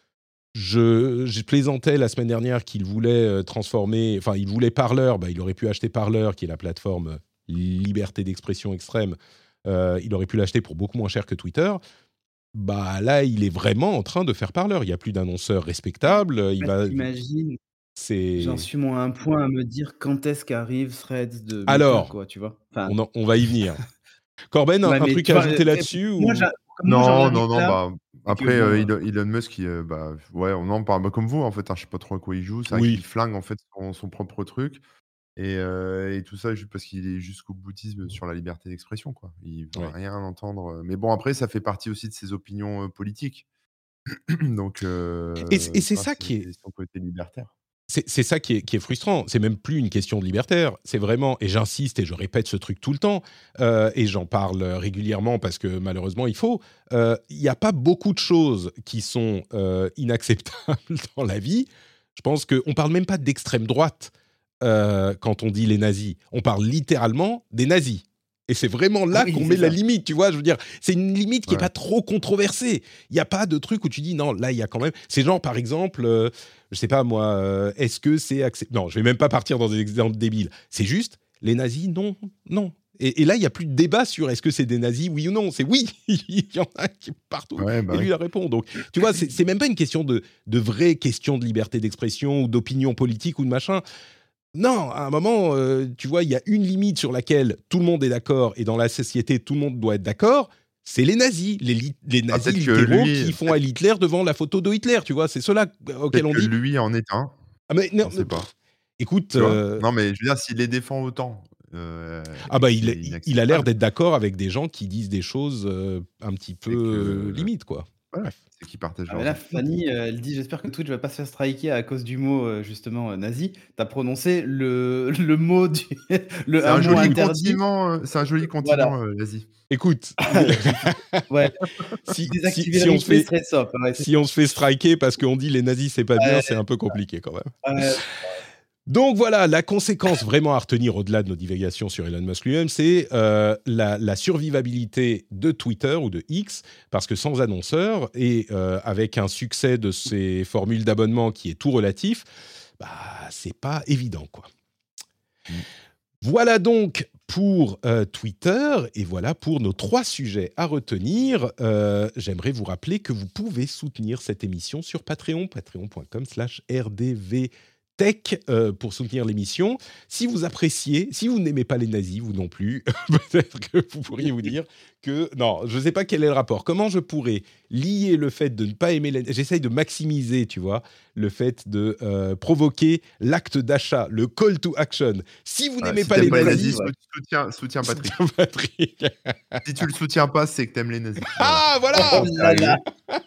Je, je plaisantais la semaine dernière qu'il voulait euh, transformer, enfin, il voulait Parler, bah, il aurait pu acheter Parler, qui est la plateforme euh, liberté d'expression extrême. Euh, il aurait pu l'acheter pour beaucoup moins cher que Twitter. Bah là, il est vraiment en train de faire Parler. Il y a plus d'annonceurs respectables. Il Bah, va, t'imagines, c'est. j'en suis moi à un point à me dire quand est-ce qu'arrive Threads de Meta, Alors, quoi, tu vois? Enfin, on, en- on va y venir. Corben, un, ouais, un mais truc tu à vois, ajouter euh, là-dessus moi, ou... j'a- comme moi j'en Non, arrive non, non, là, bah, c'est que après, bon, euh, euh, Elon, Elon Musk, il, euh, bah, ouais, on en parle bah, comme vous, en fait, hein, je sais pas trop à quoi il joue, c'est vrai Oui. qu'il flingue, en fait, son, son propre truc, et, euh, et tout ça juste parce qu'il est jusqu'au boutisme sur la liberté d'expression, quoi. Il veut Ouais. rien entendre, euh, mais bon, après, ça fait partie aussi de ses opinions euh, politiques, donc, euh, Et, c- et c'est ça, ça qui est, c'est son côté libertaire. c'est, c'est ça qui est, qui est frustrant. C'est même plus une question de libertaire. C'est vraiment, et j'insiste et je répète ce truc tout le temps, euh, et j'en parle régulièrement parce que malheureusement il faut. euh, Il n'y a pas beaucoup de choses qui sont euh, inacceptables dans la vie. Je pense qu'on ne parle même pas d'extrême droite euh, quand on dit les nazis. On parle littéralement des nazis. Et c'est vraiment là oui, qu'on c'est met la ça. limite, tu vois. Je veux dire, c'est une limite qui n'est Ouais. pas trop controversée. Il n'y a pas de truc où tu dis non, là, il y a quand même. C'est genre, par exemple, euh, je sais pas moi, euh, est-ce que c'est acceptable. Non, je vais même pas partir dans des exemples débiles. C'est juste, les nazis, non, non. Et, et là, il n'y a plus de débat sur est-ce que c'est des nazis, oui ou non. C'est oui. Il y en a qui partout. Ouais, bah et lui, oui. il répond. Donc, tu vois, c'est, c'est même pas une question de, de vraie question de liberté d'expression ou d'opinion politique ou de machin. non, à un moment, euh, tu vois, il y a une limite sur laquelle tout le monde est d'accord et dans la société, tout le monde doit être d'accord. C'est les nazis, les, li- les nazis ah, littéraux lui, qui font à Hitler devant la photo de Hitler, tu vois. C'est cela auquel on que dit. Lui en est un. Ah mais non, on sait pas. Écoute, euh... non mais je veux dire, s'il les défend autant. Euh, ah bah il, il, il a l'air d'être d'accord avec des gens qui disent des choses euh, un petit peu que... limites, quoi. Voilà. C'est qui partagent. Ah, là, Fanny, euh, elle dit j'espère que Twitch va pas se faire striker à cause du mot euh, justement euh, nazi. T'as prononcé le, le mot du le c'est un, un, un joli mot interdit. continent, c'est un joli continent voilà. euh, nazi. Écoute, ouais. si, si, si, on se fait, ouais, si on se fait striker parce qu'on dit les nazis c'est pas bien, euh, c'est un peu compliqué quand même. Euh, Donc voilà, la conséquence vraiment à retenir au-delà de nos divagations sur Elon Musk lui-même, c'est euh, la, la survivabilité de Twitter ou de X, parce que sans annonceur et euh, avec un succès de ces formules d'abonnement qui est tout relatif, bah c'est pas évident, quoi. Mm. Voilà donc pour euh, Twitter et voilà pour nos trois sujets à retenir. Euh, j'aimerais vous rappeler que vous pouvez soutenir cette émission sur Patreon, patreon point com slash R D V Tech euh, pour soutenir l'émission. Si vous appréciez, si vous n'aimez pas les nazis, vous non plus, peut-être que vous pourriez vous dire que... Non, je ne sais pas quel est le rapport. Comment je pourrais lier le fait de ne pas aimer les... J'essaye de maximiser, tu vois, le fait de euh, provoquer l'acte d'achat, le call to action. Si vous ah, n'aimez si pas les pas nazis... nazis ouais. soutiens, soutiens Patrick. Soutiens Patrick. Si tu le soutiens pas, c'est que t'aimes les nazis. Ah, voilà, voilà.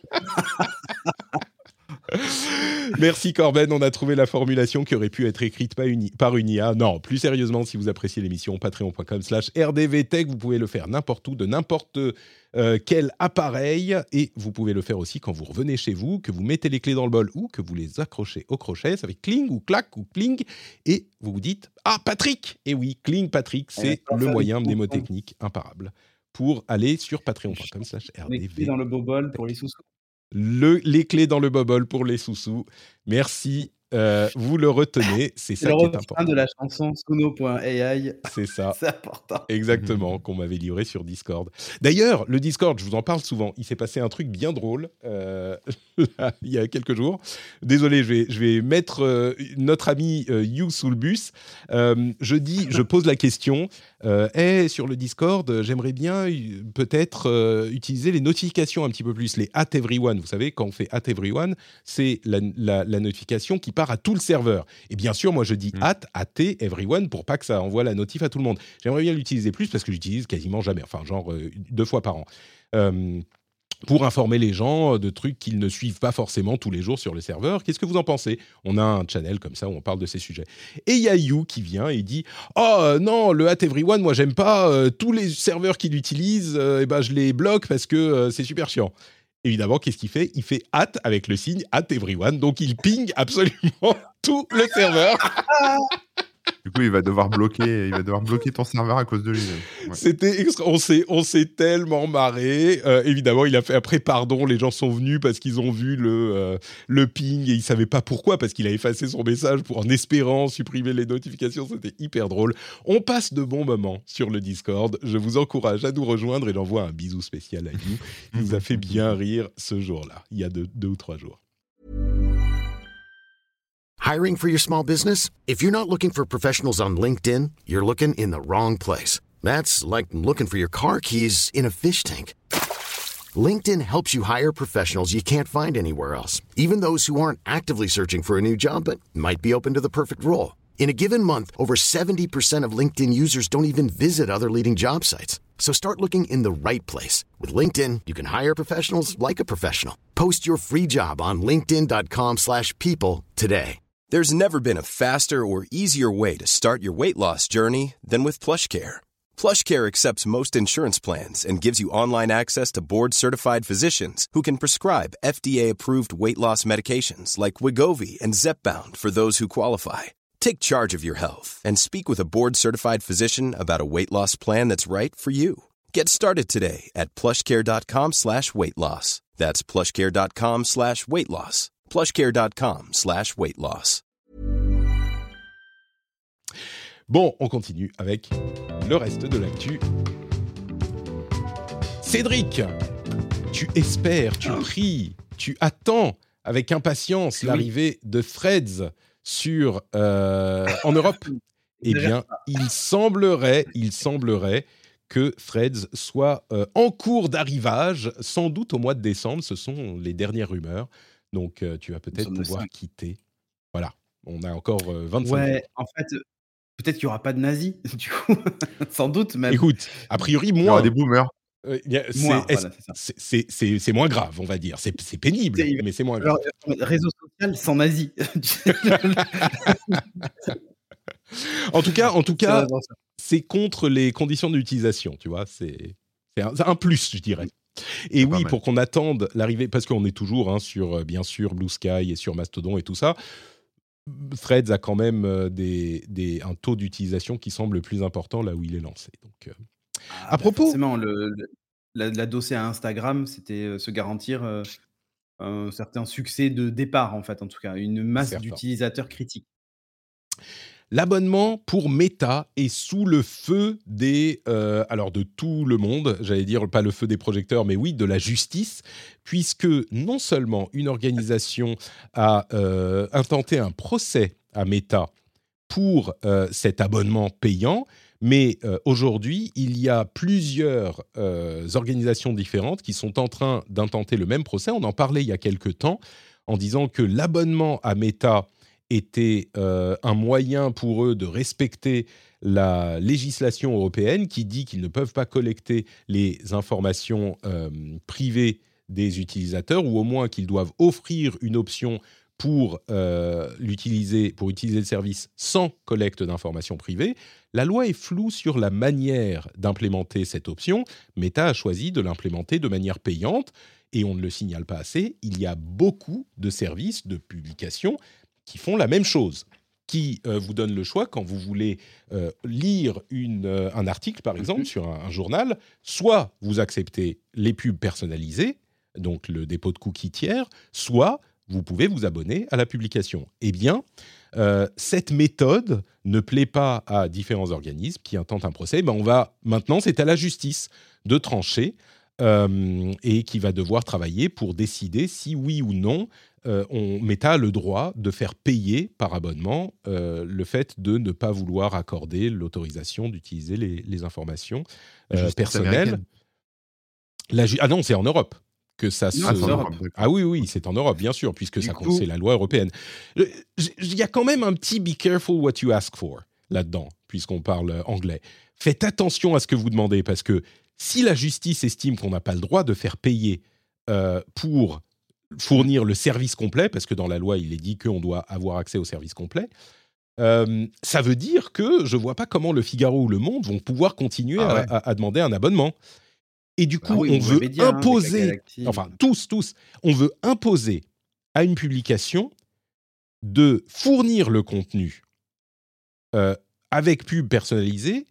Merci Corben, on a trouvé la formulation qui aurait pu être écrite par une, par une I A. Non, plus sérieusement, si vous appréciez l'émission, patreon point com slash R D V Tech, vous pouvez le faire n'importe où, de n'importe euh, quel appareil, et vous pouvez le faire aussi quand vous revenez chez vous, que vous mettez les clés dans le bol ou que vous les accrochez au crochet, ça fait cling ou clac ou cling, et vous vous dites « Ah, Patrick !» Et oui, cling Patrick, c'est le moyen mnémotechnique imparable pour aller sur patreon point com slash R D V Tech. Les clés dans le bobol pour les sous-sous. Le, les clés dans le bobol pour les sous-sous. Merci, euh, vous le retenez, c'est, c'est ça qui est important. De la chanson suno point A I. C'est ça. C'est important. Exactement, mmh. qu'on m'avait livré sur Discord. D'ailleurs, le Discord, je vous en parle souvent, il s'est passé un truc bien drôle euh, là, il y a quelques jours. Désolé, je vais, je vais mettre euh, notre ami euh, You sous le bus. Euh, je dis, je pose la question, euh, hey, sur le Discord, j'aimerais bien euh, peut-être euh, utiliser les notifications un petit peu plus, les at everyone. Vous savez, quand on fait at everyone, c'est la, la, la notification qui part à tout le serveur. Et bien sûr, moi je dis mmh. at, at everyone pour pas que ça envoie la notif à tout le monde. J'aimerais bien l'utiliser plus parce que j'utilise quasiment jamais, enfin genre euh, deux fois par an. Euh, pour informer les gens de trucs qu'ils ne suivent pas forcément tous les jours sur le serveur. Qu'est-ce que vous en pensez ? On a un channel comme ça où on parle de ces sujets. Et il y a You qui vient et dit « Oh euh, non, le at everyone, moi j'aime pas. Euh, tous les serveurs qui l'utilisent, euh, eh ben, je les bloque parce que euh, c'est super chiant. » Évidemment, qu'est-ce qu'il fait ? Il fait at avec le signe at everyone, donc il ping absolument tout le serveur. Du coup, il va devoir bloquer, il va devoir bloquer ton serveur à cause de lui. Ouais. C'était extra... on s'est, on s'est tellement marré. Euh, évidemment, il a fait après pardon. Les gens sont venus parce qu'ils ont vu le euh, le ping et ils savaient pas pourquoi parce qu'il a effacé son message pour en espérant supprimer les notifications. C'était hyper drôle. On passe de bons moments sur le Discord. Je vous encourage à nous rejoindre et j'envoie un bisou spécial à You. Il nous a fait bien rire ce jour-là. Il y a deux, deux ou trois jours. Hiring for your small business? If you're not looking for professionals on LinkedIn, you're looking in the wrong place. That's like looking for your car keys in a fish tank. LinkedIn helps you hire professionals you can't find anywhere else, even those who aren't actively searching for a new job but might be open to the perfect role. In a given month, over seventy percent of LinkedIn users don't even visit other leading job sites. So start looking in the right place. With LinkedIn, you can hire professionals like a professional. Post your free job on linkedin dot com slash people today. There's never been a faster or easier way to start your weight loss journey than with PlushCare. PlushCare accepts most insurance plans and gives you online access to board-certified physicians who can prescribe F D A-approved weight loss medications like Wegovy and Zepbound for those who qualify. Take charge of your health and speak with a board-certified physician about a weight loss plan that's right for you. Get started today at plushcare.com slash weight loss. That's plushcare.com slash weight loss. plushcare.com slash weight loss. Bon, on continue avec le reste de l'actu. Cédric, tu espères, tu pries, tu attends avec impatience l'arrivée de Threads sur, euh, en Europe. Eh bien, il semblerait, il semblerait que Threads soit euh, en cours d'arrivage, sans doute au mois de décembre. Ce sont les dernières rumeurs. Donc, euh, tu vas peut-être pouvoir quitter. Voilà, on a encore euh, vingt-cinq Ouais, jours. en fait, euh, peut-être qu'il n'y aura pas de nazis, du coup. Sans doute, même. Écoute, a priori, Il y moins. aura des boomers. Euh, y a- c'est, Moins, est-ce- voilà, c'est ça. c'est, c'est, c'est- c'est moins grave, on va dire. C'est, c'est pénible, C'est- mais c'est moins Alors, grave. euh, réseau social sans nazis. En tout cas, en tout C'est cas, vraiment ça. c'est contre les conditions d'utilisation, tu vois. C'est, c'est un, c'est un plus, je dirais. Et C'est pas oui, mal. pour qu'on attende l'arrivée, parce qu'on est toujours hein, sur, euh, bien sûr, Blue Sky et sur Mastodon et tout ça. Threads a quand même euh, des, des, un taux d'utilisation qui semble plus important là où il est lancé. Donc, euh, Ah, à bah, propos, forcément, le, le- la, la dossée à Instagram, c'était euh, se garantir euh, un certain succès de départ, en fait, en tout cas, une masse certain. d'utilisateurs critiques. L'abonnement pour Meta est sous le feu des, euh, alors de tout le monde, j'allais dire pas le feu des projecteurs, mais oui, de la justice, puisque non seulement une organisation a euh, intenté un procès à Meta pour euh, cet abonnement payant, mais euh, aujourd'hui, il y a plusieurs euh, organisations différentes qui sont en train d'intenter le même procès. On en parlait il y a quelque temps en disant que l'abonnement à Meta était euh, un moyen pour eux de respecter la législation européenne qui dit qu'ils ne peuvent pas collecter les informations euh, privées des utilisateurs, ou au moins qu'ils doivent offrir une option pour, euh, l'utiliser, pour utiliser le service sans collecte d'informations privées. La loi est floue sur la manière d'implémenter cette option. Meta a choisi de l'implémenter de manière payante, et on ne le signale pas assez, il y a beaucoup de services de publication qui font la même chose, qui euh, vous donnent le choix quand vous voulez euh, lire une, euh, un article, par exemple, sur un, un journal, soit vous acceptez les pubs personnalisées, donc le dépôt de cookies tiers, soit vous pouvez vous abonner à la publication. Eh bien, euh, cette méthode ne plaît pas à différents organismes qui intentent un procès. Ben on va, maintenant, c'est à la justice de trancher euh, et qui va devoir travailler pour décider si oui ou non euh, on Meta a le droit de faire payer par abonnement euh, le fait de ne pas vouloir accorder l'autorisation d'utiliser les, les informations euh, Justice personnelles. américaine. La ju- ah non, c'est en Europe que ça Non, se... c'est en Europe. Ah oui, oui, c'est en Europe, bien sûr, puisque Du ça, coup- c'est la loi européenne. Euh, j- Il y a quand même un petit « be careful what you ask for » là-dedans, puisqu'on parle anglais. Faites attention à ce que vous demandez, parce que si la justice estime qu'on n'a pas le droit de faire payer euh, pour fournir le service complet, parce que dans la loi, il est dit qu'on doit avoir accès au service complet, euh, ça veut dire que je ne vois pas comment le Figaro ou le Monde vont pouvoir continuer Ah ouais. à, à- à demander un abonnement. Et du coup, Ah oui, on ou veut Webedia, hein, avec la imposer, Galaxy. enfin tous, tous, on veut imposer à une publication de fournir le contenu euh, avec pub personnalisée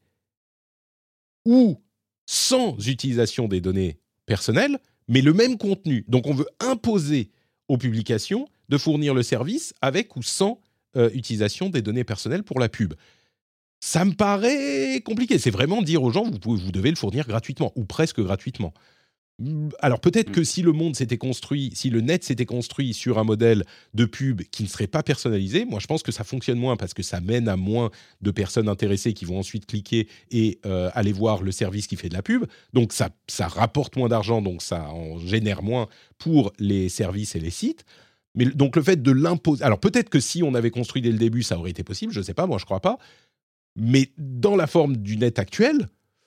ou sans utilisation des données personnelles, mais le même contenu. Donc on veut imposer aux publications de fournir le service avec ou sans euh, utilisation des données personnelles pour la pub. Ça me paraît compliqué. C'est vraiment dire aux gens, vous, pouvez, vous devez le fournir gratuitement, ou presque gratuitement. Alors peut-être que si le monde s'était construit, si le net s'était construit sur un modèle de pub qui ne serait pas personnalisé, moi je pense que ça fonctionne moins parce que ça mène à moins de personnes intéressées qui vont ensuite cliquer et euh, aller voir le service qui fait de la pub. Donc ça, ça rapporte moins d'argent, donc ça en génère moins pour les services et les sites. Mais donc le fait de l'imposer... Alors peut-être que si on avait construit dès le début, ça aurait été possible, je ne sais pas, moi je ne crois pas. Mais dans la forme du net actuel,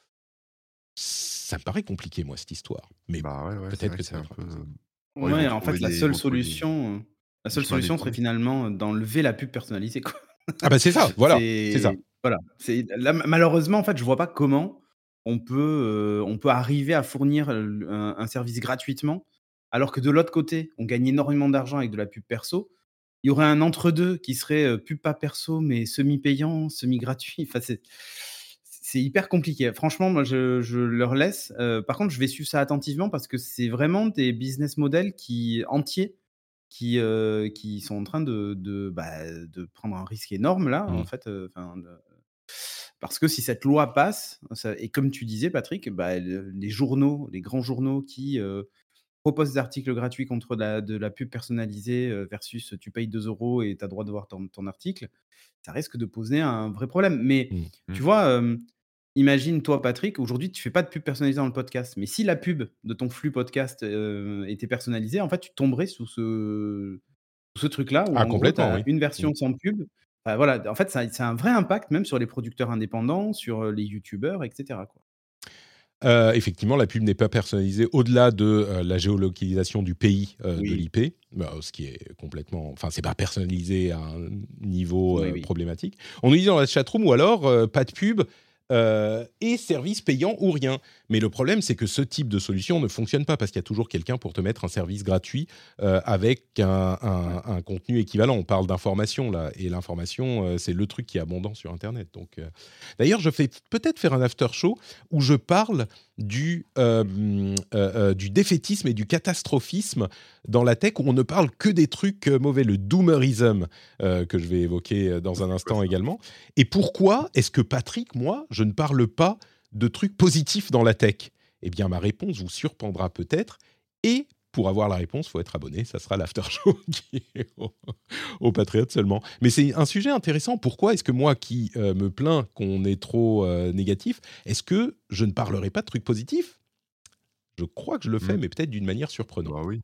ça me paraît compliqué, moi, cette histoire. Mais Bah ouais, ouais, c'est peut-être vrai que que c'est c'est un autre peu. chose. Bon, ils Ouais, vont en fait, trouver la des- ils seule vont trouver des- solution, euh, la seule chemin solution serait détourné. finalement d'enlever la pub personnalisée, quoi. Ah bah c'est ça, voilà, c'est ça. Voilà. C'est là, malheureusement, en fait, je vois pas comment on peut, euh, on peut arriver à fournir euh, un, un service gratuitement, alors que de l'autre côté, on gagne énormément d'argent avec de la pub perso. Il y aurait un entre-deux qui serait euh, pub pas perso, mais semi-payant, semi-gratuit. Enfin, c'est c'est hyper compliqué. Franchement, moi, je, je leur laisse. Euh, par contre, je vais suivre ça attentivement parce que c'est vraiment des business models qui entiers qui, euh, qui sont en train de, de, bah, de prendre un risque énorme là, Mm. en fait. euh, 'fin, de- Parce que si cette loi passe, ça- et comme tu disais, Patrick, bah, le- les journaux, les grands journaux qui, euh, proposes des articles gratuits contre de la de la pub personnalisée, heu, versus tu payes deux euros et tu as le droit de voir ton ton article, ça risque de poser un vrai problème. Mais Mmh. Mmh. tu vois, hem, imagine toi Patrick, aujourd'hui tu fais pas de pub personnalisée dans le podcast, mais si la pub de ton flux podcast, heu, était personnalisée, en fait, tu tomberais sous ce sous ce truc-là où Ah en gros tu complètement, as oui. une Mmh. version sans pub. Bah, voilà, en fait, ça a ça a un vrai impact même sur les producteurs indépendants, sur, heu, les youtubeurs et cetera, quoi. Heu, effectivement, la pub n'est pas personnalisée au-delà de, heu, la géolocalisation du pays, heu, de Oui. l'I P, bah, ce qui est complètement enfin, c'est pas personnalisé à un niveau, Oui, heu, oui. problématique. On nous dit dans la chatroom ou alors, heu, pas de pub, heu et service payant ou rien. Mais le problème, c'est que ce type de solution ne fonctionne pas parce qu'il y a toujours quelqu'un pour te mettre un service gratuit, heu, avec un un Ouais. un contenu équivalent. On parle d'information là et l'information, heu, c'est le truc qui est abondant sur internet donc heu d'ailleurs, je vais peut-être faire un after show où je parle du, hem, heu heu, du défaitisme et du catastrophisme dans la tech, où on ne parle que des trucs, heu, mauvais, le doomerism, heu, que je vais évoquer, heu, dans un C'est quoi instant ça? également. Et pourquoi est-ce que Patrick, moi, je ne parle pas de trucs positifs dans la tech? Eh bien, ma réponse vous surprendra peut-être et pour avoir la réponse, il faut être abonné. Ça sera l'after show qui est au, au Patreon seulement. Mais c'est un sujet intéressant. Pourquoi est-ce que moi, qui euh, me plains qu'on est trop euh, négatif, est-ce que je ne parlerai pas de trucs positifs? Je crois que je le fais, Mmh. mais peut-être d'une manière surprenante. Bah oui.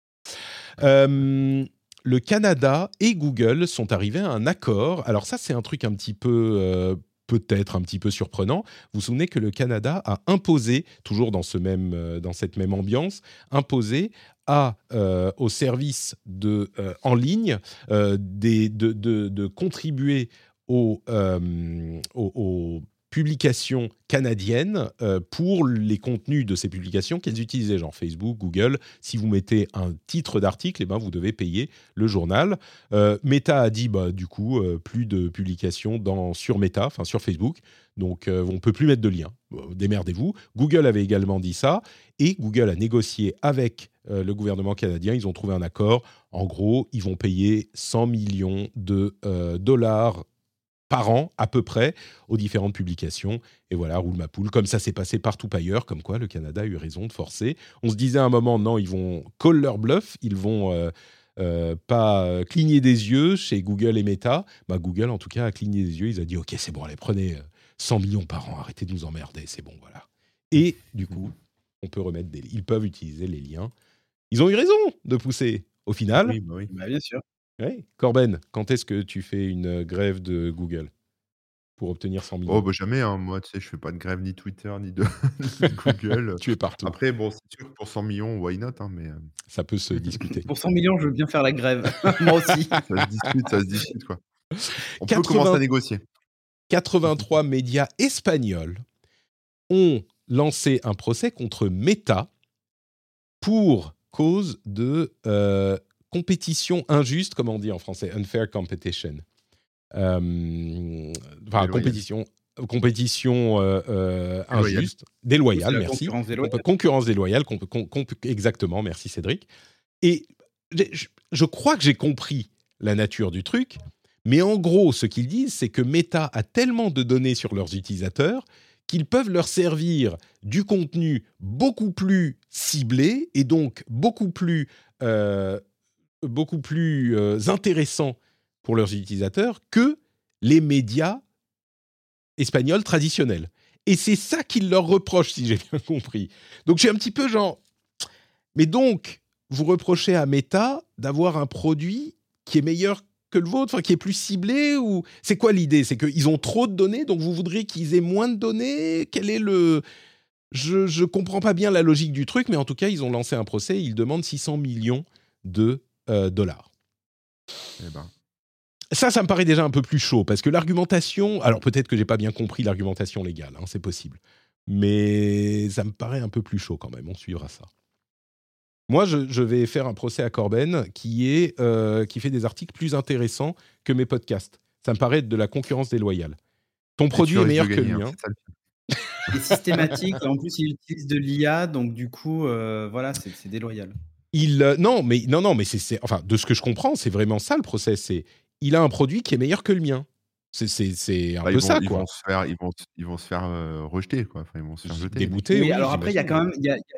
Euh, le Canada et Google sont arrivés à un accord. Alors ça, c'est un truc un petit peu... euh, peut-être un petit peu surprenant. Vous vous souvenez que le Canada a imposé, toujours dans, ce même, euh, dans cette même ambiance, imposé à, euh, aux services de, euh, en ligne euh, des, de, de, de contribuer aux, euh, aux, aux publications canadiennes euh, pour les contenus de ces publications qu'elles utilisaient, genre Facebook, Google. Si vous mettez un titre d'article, eh ben, vous devez payer le journal. Euh, Meta a dit, bah, du coup, euh, plus de publications dans, sur Meta, enfin sur Facebook. Donc, euh, on ne peut plus mettre de lien. Euh, démerdez-vous. Google avait également dit ça. Et Google a négocié avec euh, le gouvernement canadien. Ils ont trouvé un accord. En gros, ils vont payer cent millions de euh, dollars par an, à peu près, aux différentes publications. Et voilà, roule ma poule. Comme ça s'est passé partout ailleurs, comme quoi le Canada a eu raison de forcer. On se disait à un moment, non, ils vont call leur bluff, ils vont euh, euh, pas cligner des yeux chez Google et Meta. Bah, Google, en tout cas, a cligné des yeux. Ils ont dit, OK, c'est bon, allez, prenez cent millions par an, arrêtez de nous emmerder, c'est bon, voilà. Et du coup, on peut remettre des... Ils peuvent utiliser les liens. Ils ont eu raison de pousser. Au final... Oui, bah oui. Bah, bien sûr. Ouais. Corben, quand est-ce que tu fais une grève de Google pour obtenir cent millions? Oh, bah, jamais, hein. Moi, tu sais, je fais pas de grève ni Twitter ni de ni de Google. Tu es partout. Après, bon, c'est sûr que pour cent millions, why not, hein, mais, heu Ça peut se discuter. Pour cent millions, je veux bien faire la grève. Moi aussi. Ça se discute, ça se discute, quoi. On peut quatre-vingts commencer à négocier. quatre-vingt-trois médias espagnols ont lancé un procès contre Meta pour cause de euh, compétition injuste, comme on dit en français, unfair competition. Euh, enfin, Déloyale. compétition, compétition euh, euh, Déloyale. injuste, déloyale, C'est la merci. concurrence déloyale. Concurrence déloyale, comp- com- com- exactement, merci Cédric. Et je, je crois que j'ai compris la nature du truc, mais en gros, ce qu'ils disent, c'est que Meta a tellement de données sur leurs utilisateurs qu'ils peuvent leur servir du contenu beaucoup plus ciblé et donc beaucoup plus, euh, beaucoup plus euh, intéressant pour leurs utilisateurs que les médias espagnols traditionnels. Et c'est ça qu'ils leur reprochent, si j'ai bien compris. Donc, je suis un petit peu genre... Mais donc, vous reprochez à Meta d'avoir un produit qui est meilleur que le vôtre, enfin, qui est plus ciblé ou... C'est quoi l'idée? C'est qu'ils ont trop de données, donc vous voudriez qu'ils aient moins de données? Quel est le... Je ne comprends pas bien la logique du truc, mais en tout cas, ils ont lancé un procès et ils demandent six cents millions de euh, dollars. Eh ben... Ça, ça me paraît déjà un peu plus chaud, parce que l'argumentation... Alors peut-être que j'ai pas bien compris l'argumentation légale, hein, c'est possible. Mais ça me paraît un peu plus chaud quand même, on suivra ça. Moi, je, je vais faire un procès à Corben qui, est, euh, qui fait des articles plus intéressants que mes podcasts. Ça me paraît être de la concurrence déloyale. Ton produit est meilleur que le mien. C'est systématique, et en plus, il utilise de l'I A, donc du coup, euh, voilà, c'est, c'est déloyal. Il, euh, non, mais, non, non, mais c'est, c'est... Enfin, de ce que je comprends, c'est vraiment ça le procès. C'est... Il a un produit qui est meilleur que le mien. C'est, c'est, c'est un bah, peu ils vont, ça, ils quoi. Vont se faire, ils, vont, ils vont se faire euh, rejeter, quoi. Enfin, ils vont se faire jeter. Oui, débouter, oui, alors après, il y a quand même... Y a, y a,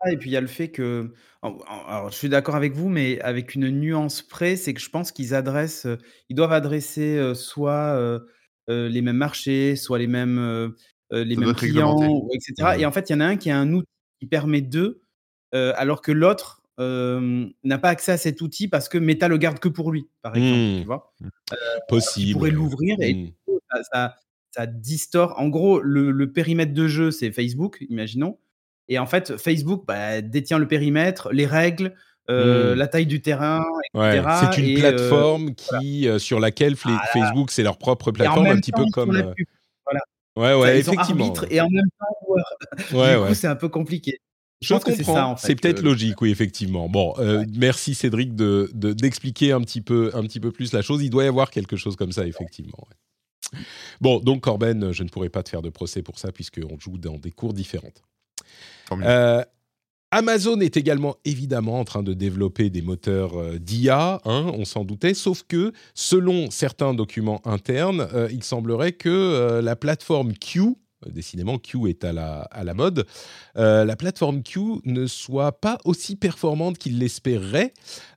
ça et puis il y a le fait que en en alors je suis d'accord avec vous, mais avec une nuance près, c'est que je pense qu'ils adressent, heu, ils doivent adresser, heu, soit, heu heu, les mêmes marchés, soit les mêmes, heu heu, les Ça doit mêmes être réglementé. clients, et cetera. Mmh. Et en fait, il y en a un qui a un outil qui permet de, heu, alors que l'autre, hem, n'a pas accès à cet outil parce que Meta le garde que pour lui, par exemple, Mmh. tu vois? Mmh. Heu, alors qu'il Possible, pourrait ouais. l'ouvrir et Mmh. du coup, ça ça ça distord en gros, le le périmètre de jeu, c'est Facebook, imaginons et en fait, Facebook, bah, détient le périmètre, les règles, heu, Mmh. la taille du terrain et Ouais, c'est cetera une et heu, plateforme voilà. qui, heu, sur laquelle Flé Voilà Facebook, c'est leur propre et en plateforme, un même petit temps, peu ils font comme, la heu pub. Voilà. ouais, Ça ouais, ils sont effectivement, arbitres ouais. et en même temps joueurs. Ouais, Du coup, ouais. c'est un peu compliqué. Je Je pense que c'est ça, comprends, en c'est fait, le peut-être le logique, oui, effectivement. Bon, heu, ouais. merci Cédric de de d'expliquer un petit peu un petit peu plus la chose. Il doit y avoir quelque chose comme ça, effectivement, ouais. Mmh. Bon, donc Corben, je ne pourrais pas te faire de procès pour ça puisqu'on joue dans des cours différentes. Tant mieux. Heu, Amazon est également évidemment en train de développer des moteurs, heu, d'I A, hein, on s'en doutait, sauf que selon certains documents internes, heu, il semblerait que, heu, la plateforme Q, euh, décidément Q est à la à la mode, heu, la plateforme Q ne soit pas aussi performante qu'il l'espérait,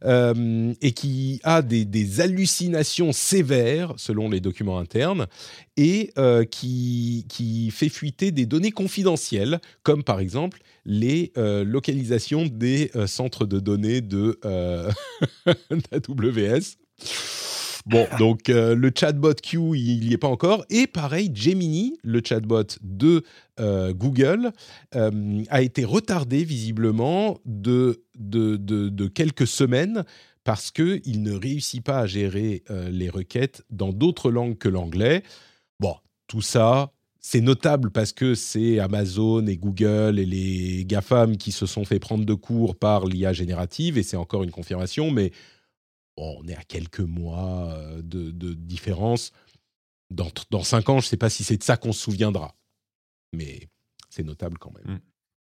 hem et qui a des des hallucinations sévères selon les documents internes et heu, qui qui fait fuiter des données confidentielles, comme par exemple les, heu, localisations des, heu, centres de données de, heu, d'A W S. Bon, donc heu, le chatbot Q, il y est pas encore et pareil, Gemini, le chatbot de, heu, Google, hem, a été retardé visiblement de de de de quelques semaines parce qu'il ne réussit pas à gérer, heu, les requêtes dans d'autres langues que l'anglais. Bon, tout ça, c'est notable parce que c'est Amazon et Google et les GAFAM qui se sont fait prendre de court par l'I A générative et c'est encore une confirmation, mais bon, on est à quelques mois euh, de, de différence. Dans, dans cinq ans, je ne sais pas si c'est de ça qu'on se souviendra, mais c'est notable quand même. Mmh.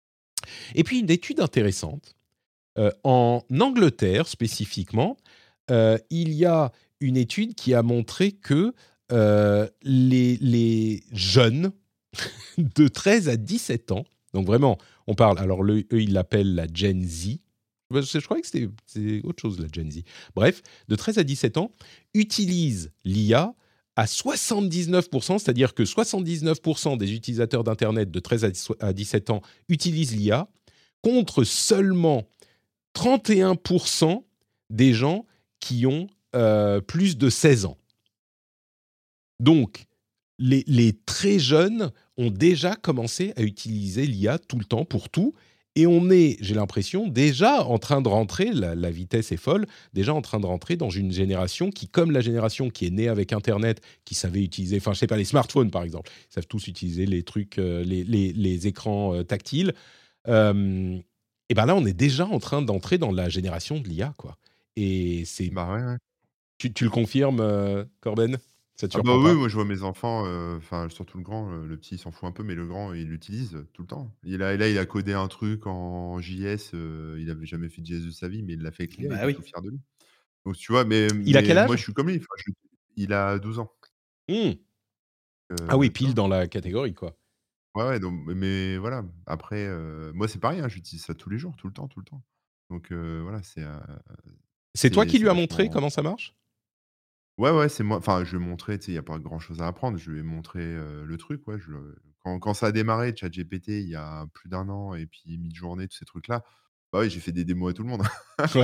Et puis une étude intéressante, euh, en Angleterre spécifiquement, euh, il y a une étude qui a montré que euh, les, les jeunes de treize à dix-sept ans, donc vraiment, on parle, alors le, eux, ils l'appellent la Gen Z. Je croyais que c'était c'est autre chose, la Gen Z. Bref, de treize à dix-sept ans, utilisent l'I A à soixante-dix-neuf pour cent, c'est-à-dire que soixante-dix-neuf pour cent des utilisateurs d'Internet de treize à dix-sept ans utilisent l'I A, contre seulement trente et un pour cent des gens qui ont euh, plus de seize ans. Donc, les, les très jeunes ont déjà commencé à utiliser l'I A tout le temps pour tout. Et on est, j'ai l'impression, déjà en train de rentrer, la, la vitesse est folle, déjà en train de rentrer dans une génération qui, comme la génération qui est née avec Internet, qui savait utiliser, enfin je sais pas, les smartphones par exemple, ils savent tous utiliser les trucs, euh, les, les, les écrans euh, tactiles. Euh, et ben là, on est déjà en train d'entrer dans la génération de l'I A, quoi. Et c'est, Bah, ouais, ouais. tu, tu le confirmes, euh, Corben? Ça te Ah bah surprend oui, pas? moi je vois mes enfants, heu, enfin surtout le grand, heu, le petit il s'en fout un peu, mais le grand il l'utilise, heu, tout le temps. Il a là, il a codé un truc en J S, heu, il avait jamais fait de J S de sa vie, mais il l'a fait avec l'I A, il Bah est oui. tout fier de lui. Donc tu vois? Mais Il a quel mais moi âge? je suis comme lui, enfin je il a douze ans. Mmh. Ah oui, Heu, tu pile vois? dans la catégorie, quoi. Ouais, ouais, donc mais voilà, après, heu, moi c'est pareil, hein, j'utilise ça tous les jours, tout le temps, tout le temps. Donc heu, voilà, c'est, heu, C'est toi c'est qui c'est lui as montré vachement comment ça marche? ouais, ouais, c'est moi enfin je lui ai montré, tu sais, il y a pas grand chose à apprendre, je lui ai montré, heu, le truc, ouais, je le quand quand ça a démarré ChatGPT il y a plus d'un an et puis Midjourney, tous ces trucs-là, bah oui, j'ai fait des démos à tout le monde. Ouais.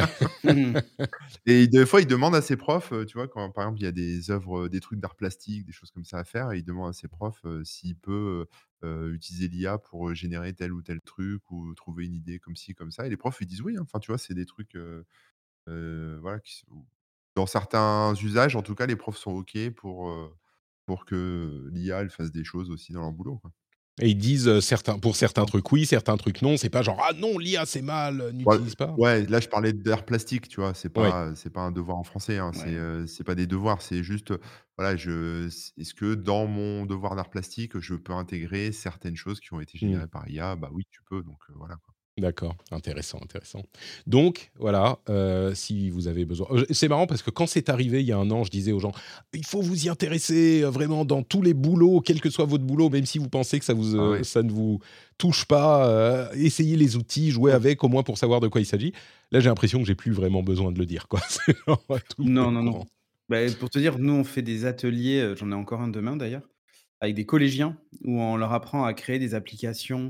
Et des fois, il demande à ses profs, heu, tu vois, quand par exemple, il y a des œuvres, heu, des trucs d'art plastique, des choses comme ça à faire et il demande à ses profs, heu, s'il peut, heu heu, utiliser l'I A pour, heu, générer tel ou tel truc ou trouver une idée comme ci, comme ça et les profs, ils disent oui, hein. Enfin, tu vois, c'est des trucs, heu heu, voilà, qui sont dans certains usages, en tout cas, les profs sont OK pour, heu, pour que l'I A, elle fasse des choses aussi dans leur boulot, quoi. Et ils disent, heu, certains pour C'est certains ça. trucs oui, certains trucs non. C'est pas genre: «Ah non, l'I A c'est mal, heu, Ouais, n'utilise pas». ouais, là, je parlais d'art plastique, tu vois? C'est Ouais. pas, c'est pas un devoir en français, hein, c'est, Ouais. heu, c'est pas des devoirs, c'est juste, heu, voilà, je c est-ce que dans mon devoir d'art plastique, je peux intégrer certaines choses qui ont été Mmh. générées par I A? Bah oui, tu peux, donc heu, voilà, quoi. D'accord, intéressant, intéressant. Donc, voilà, euh, si vous avez besoin... Euh, C'est marrant parce que quand c'est arrivé il y a un an, je disais aux gens, il faut vous y intéresser euh, vraiment dans tous les boulots, quel que soit votre boulot, même si vous pensez que ça, vous, euh, Ah ouais. ça ne vous touche pas, euh, essayez les outils, jouez avec, au moins pour savoir de quoi il s'agit. Là, j'ai l'impression que j'ai plus vraiment besoin de le dire, quoi. C'est genre, tout le monde est Non, au non, non. courant. Bah, pour te dire, nous, on fait des ateliers, euh, j'en ai encore un demain d'ailleurs, avec des collégiens, où on leur apprend à créer des applications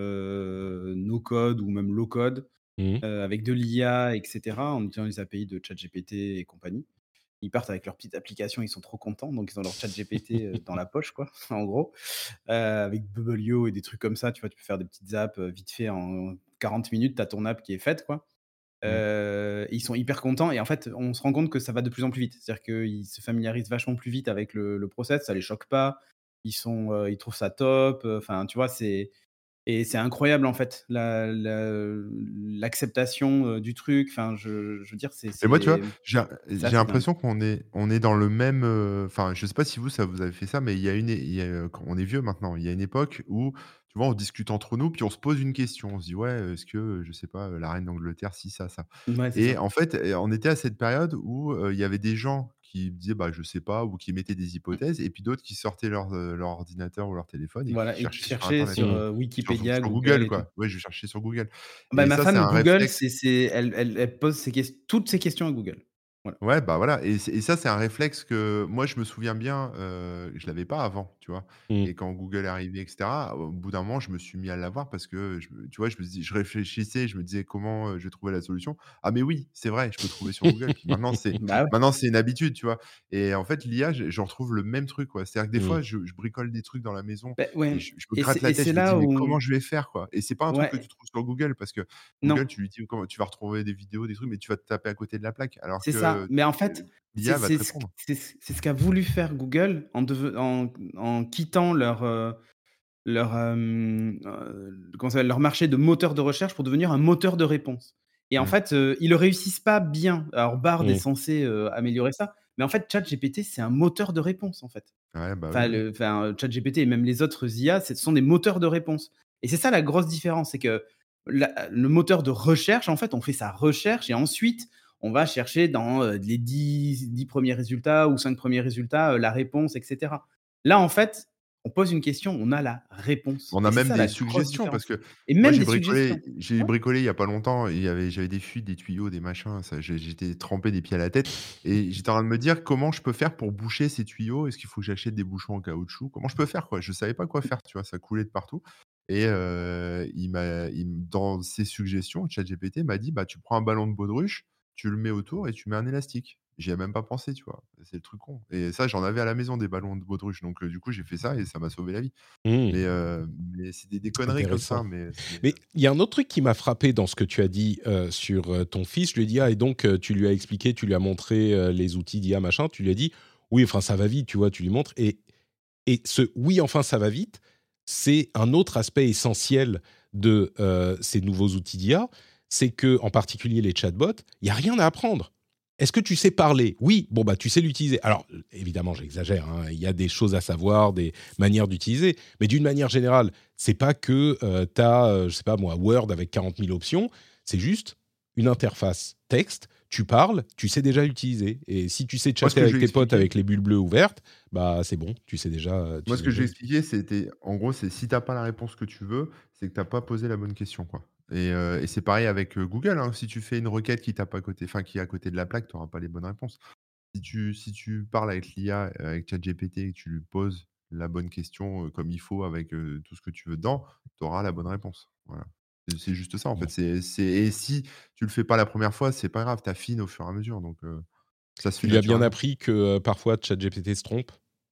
euh, no-code ou même low-code, Mhm. euh, avec de l'I A, et cetera, en utilisant les A P I de ChatGPT et compagnie. Ils partent avec leur petite application, ils sont trop contents, donc ils ont leur ChatGPT euh, dans la poche, quoi, en gros, euh, avec Bubblio et des trucs comme ça. Tu vois, tu peux faire des petites apps euh, vite fait en quarante minutes, tu as ton app qui est faite, quoi. Mmh. Euh, ils sont hyper contents et en fait, on se rend compte que ça va de plus en plus vite. C'est-à-dire qu'ils se familiarisent vachement plus vite avec le, le process, ça les choque pas. Ils sont, euh, ils trouvent ça top. Enfin, tu vois, c'est et c'est incroyable en fait la- la- l'acceptation euh, du truc. Enfin, je, je veux dire, c'est Et moi, tu vois, c'est j'ai c'est j'ai assez dingue. l'impression qu'on est on est dans le même, heu, enfin, je sais pas si vous, ça vous avez fait ça, mais il y a une é il y a, heu, quand on est vieux maintenant, il y a une époque où, tu vois, on discute entre nous, puis on se pose une question. On se dit: «Ouais, est-ce que, heu, je sais pas, heu, la reine d'Angleterre, si, ça, ça». Ouais, c'est Et ça. en fait, et on était à cette période où, heu, il y avait des gens qui disaient: «Bah, je sais pas» ou qui mettaient des hypothèses et puis d'autres qui sortaient leur, heu, leur ordinateur ou leur téléphone et qui Voilà, et qui cherchaient sur cherchait internet, sur Mhm. euh, sur Wikipédia, sur Google Google, et tout. quoi. Ouais, je cherchais sur Google Bah, et ma ça, c'est femme, un Google, réflexe. c'est, c'est, elle, elle, elle pose ses ques- toutes ses questions à Google. Voilà. Ouais, bah, voilà et c'est et ça, c'est un réflexe que moi, je me souviens bien, heu, je l'avais pas avant, tu vois? Mhm. Et quand Google est arrivé et cetera, au bout d'un moment, je me suis mis à l'avoir parce que je me tu vois, je me dis je réfléchissais, je me disais: «Comment, heu, je vais trouver la solution?» Ah mais oui, c'est vrai, je peux trouver sur Google. Puis maintenant, c'est Bah ouais. maintenant, c'est une habitude, tu vois? Et en fait, l'I A, je j'en retrouve le même truc, quoi. C'est-à-dire que des fois, Mhm. je je bricole des trucs dans la maison Bah, et ouais. je je me Et c'est gratte la et tête, c'est je me dis: là «Mais où, comment je vais faire, quoi?» Et c'est pas un truc que tu ouais, trouves sur Google parce que non, Google, tu lui dis comment tu vas retrouver des vidéos, des trucs, mais tu vas te taper à côté de la plaque alors c'est ça. que Mais en fait, Heu, c'est l'I A va c'est te ce q répondre. c'est ce c'est ce qu'a voulu faire Google en deve en en quittant leur, heu, leur, hem, heu, comment ça s'appelle? Leur marché de moteur de recherche pour devenir un moteur de réponse. Et en Mmh. fait, heu, ils le réussissent pas bien. Alors Bard est Mhm. censé, heu, améliorer ça, mais en fait, ChatGPT, c'est un moteur de réponse, en fait. Ouais, bah, oui, Enfin, oui. le enfin, ChatGPT et même les autres I A, ce sont des moteurs de réponse. Et c'est ça la grosse différence, c'est que la le moteur de recherche, en fait, on fait sa recherche et ensuite on va chercher dans, heu, les dix dix premiers résultats ou cinq premiers résultats, heu, la réponse et cetera. Là, en fait, on pose une question, on a la réponse On et a c'est même ça des la grosse suggestions parce différence. que Et moi même j'ai des suggestions. bricolé j'ai Ouais. bricolé il y a pas longtemps et il y avait j'avais des fuites, des tuyaux, des machins, ça j'ai j'étais trempé des pieds à la tête et j'étais en train de me dire: «Comment je peux faire pour boucher ces tuyaux? Est-ce qu'il faut que j'achète des bouchons en caoutchouc? Comment je peux faire, quoi?» Je savais pas quoi faire, tu vois? Ça coulait de partout et heu, il m'a il m dans ses suggestions, ChatGPT m'a dit: «Bah, tu prends un ballon de baudruche, tu le mets autour et tu mets un élastique». J'y ai même pas pensé, tu vois? C'est le truc con et ça, j'en avais à la maison des ballons de baudruche donc heu, du coup, j'ai fait ça et ça m'a sauvé la vie. Mhm. Mais heu, mais c'est des des conneries comme Intéressant. ça, mais c'est, Mais il y a un autre truc qui m'a frappé dans ce que tu as dit euh, sur euh, ton fils. Je lui ai dit, ah, et donc euh, tu lui as expliqué, tu lui as montré euh, les outils d'I A, machin. Tu lui as dit, oui, enfin, ça va vite, tu vois, tu lui montres. Et, et ce oui, enfin, ça va vite, c'est un autre aspect essentiel de euh, ces nouveaux outils d'I A. C'est que, en particulier les chatbots, il n'y a rien à apprendre. Est-ce que tu sais parler? Oui, bon, bah, tu sais l'utiliser. Alors, évidemment, j'exagère, hein, il y a des choses à savoir, des manières d'utiliser, mais d'une manière générale, c'est pas que euh, tu as, euh, je sais pas moi, Word avec quarante mille options, c'est juste une interface texte, tu parles, tu sais déjà l'utiliser. Et si tu sais moi, ce chatter que je avec lui ai tes potes expliqué avec les bulles bleues ouvertes, bah c'est bon, tu sais déjà, euh, tu moi, sais ce que déjà j'ai l'utiliser. expliqué, c'était en gros, c'est si tu as pas la réponse que tu veux, c'est que tu as pas posé la bonne question, quoi. Et heu et c'est pareil avec, heu, Google, hein. Si tu fais une requête qui tape à côté enfin, qui est à côté de la plaque, tu auras pas les bonnes réponses. Si tu si tu parles avec l'I A, heu, avec ChatGPT et que tu lui poses la bonne question, heu, comme il faut avec, heu, tout ce que tu veux dedans, tu auras la bonne réponse. Voilà. C'est c'est juste ça, en fait. Bon. C'est c'est et si tu le fais pas la première fois, c'est pas grave, tu affines au fur et à mesure donc heu, ça se Tu fait lui as bien naturellement. appris que euh, parfois ChatGPT se trompe.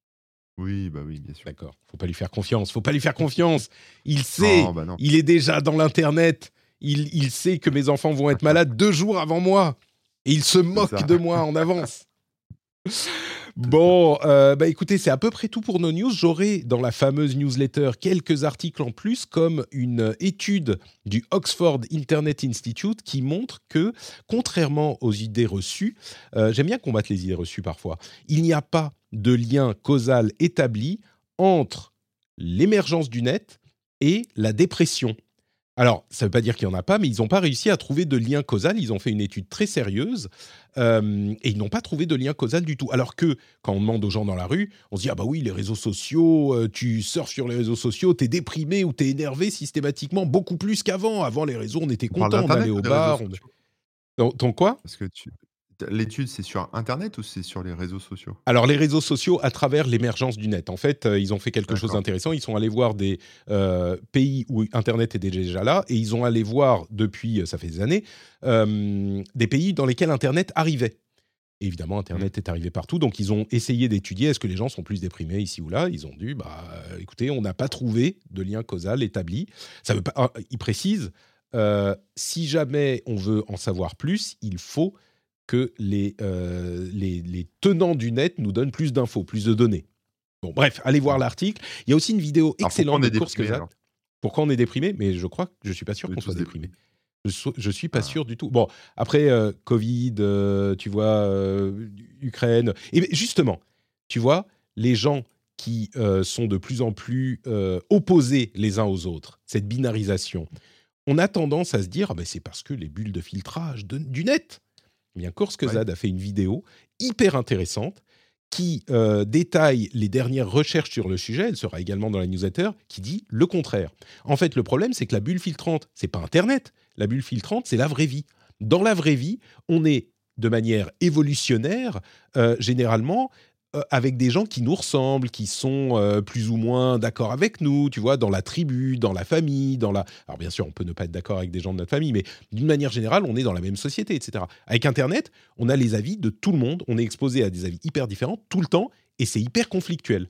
Oui, bah, oui, bien sûr. D'accord, faut pas lui faire confiance, faut pas lui faire confiance. Il Non, sait, bah, non. il est déjà dans l'internet. Il, il sait que mes enfants vont être malades deux jours avant moi et il se C'est moque ça, de moi en avance. c'est ça. Bon, euh, bah écoutez, c'est à peu près tout pour nos news. J'aurai dans la fameuse newsletter quelques articles en plus, comme une étude du Oxford Internet Institute qui montre que, contrairement aux idées reçues, euh, j'aime bien combattre les idées reçues parfois, il n'y a pas de lien causal établi entre l'émergence du net et la dépression. Alors, ça ne veut pas dire qu'il n'y en a pas, mais ils n'ont pas réussi à trouver de lien causal. Ils ont fait une étude très sérieuse euh, et ils n'ont pas trouvé de lien causal du tout. Alors que, quand on demande aux gens dans la rue, on se dit « Ah bah oui, les réseaux sociaux, euh, tu surfes sur les réseaux sociaux, t'es déprimé ou t'es énervé systématiquement beaucoup plus qu'avant. Avant, les réseaux, on était On parle contents, on allait d'Internet ou au des réseaux bar. On... sociaux? Ton, ton quoi ? Parce que tu... L'étude, c'est sur Internet ou c'est sur les réseaux sociaux? Alors, les réseaux sociaux à travers l'émergence du net. En fait, euh, ils ont fait quelque chose D'accord. d'intéressant. Ils sont allés voir des euh, pays où Internet était déjà là et ils ont allé voir, depuis, euh, ça fait des années, euh, des pays dans lesquels Internet arrivait. Et évidemment, Internet Mmh. est arrivé partout. Donc, ils ont essayé d'étudier est-ce que les gens sont plus déprimés ici ou là. Ils ont dit, bah, euh, écoutez, on n'a pas trouvé de lien causal établi. Ça veut pas, ah, ils précisent, euh, si jamais on veut en savoir plus, il faut que les, euh, les, les tenants du net nous donnent plus d'infos, plus de données. Bon, bref, allez voir Mmh. l'article. Il y a aussi une vidéo Alors pourquoi excellente on de est déprimé Kurzgesagt. alors? Pourquoi on est déprimé? Mais je crois que je suis pas sûr On est qu'on soit tous déprimé. déprimés. Je ne suis pas Ah. sûr du tout. Bon, après, euh, Covid, euh, tu vois, euh, Ukraine. Et bien, justement, tu vois, les gens qui euh, sont de plus en plus euh, opposés les uns aux autres, cette binarisation, on a tendance à se dire, ah ben, c'est parce que les bulles de filtrage de- du net. Eh bien, Kurzgesagt Ouais. a fait une vidéo hyper intéressante qui euh, détaille les dernières recherches sur le sujet, elle sera également dans la newsletter, qui dit le contraire. En fait, le problème, c'est que la bulle filtrante, c'est pas Internet. La bulle filtrante, c'est la vraie vie. Dans la vraie vie, on est de manière évolutionnaire, euh, généralement, euh, avec des gens qui nous ressemblent, qui sont euh, plus ou moins d'accord avec nous, tu vois, dans la tribu, dans la famille, dans la... Alors bien sûr, on peut ne pas être d'accord avec des gens de notre famille, mais d'une manière générale, on est dans la même société, et cetera. Avec Internet, on a les avis de tout le monde, on est exposé à des avis hyper différents tout le temps, et c'est hyper conflictuel.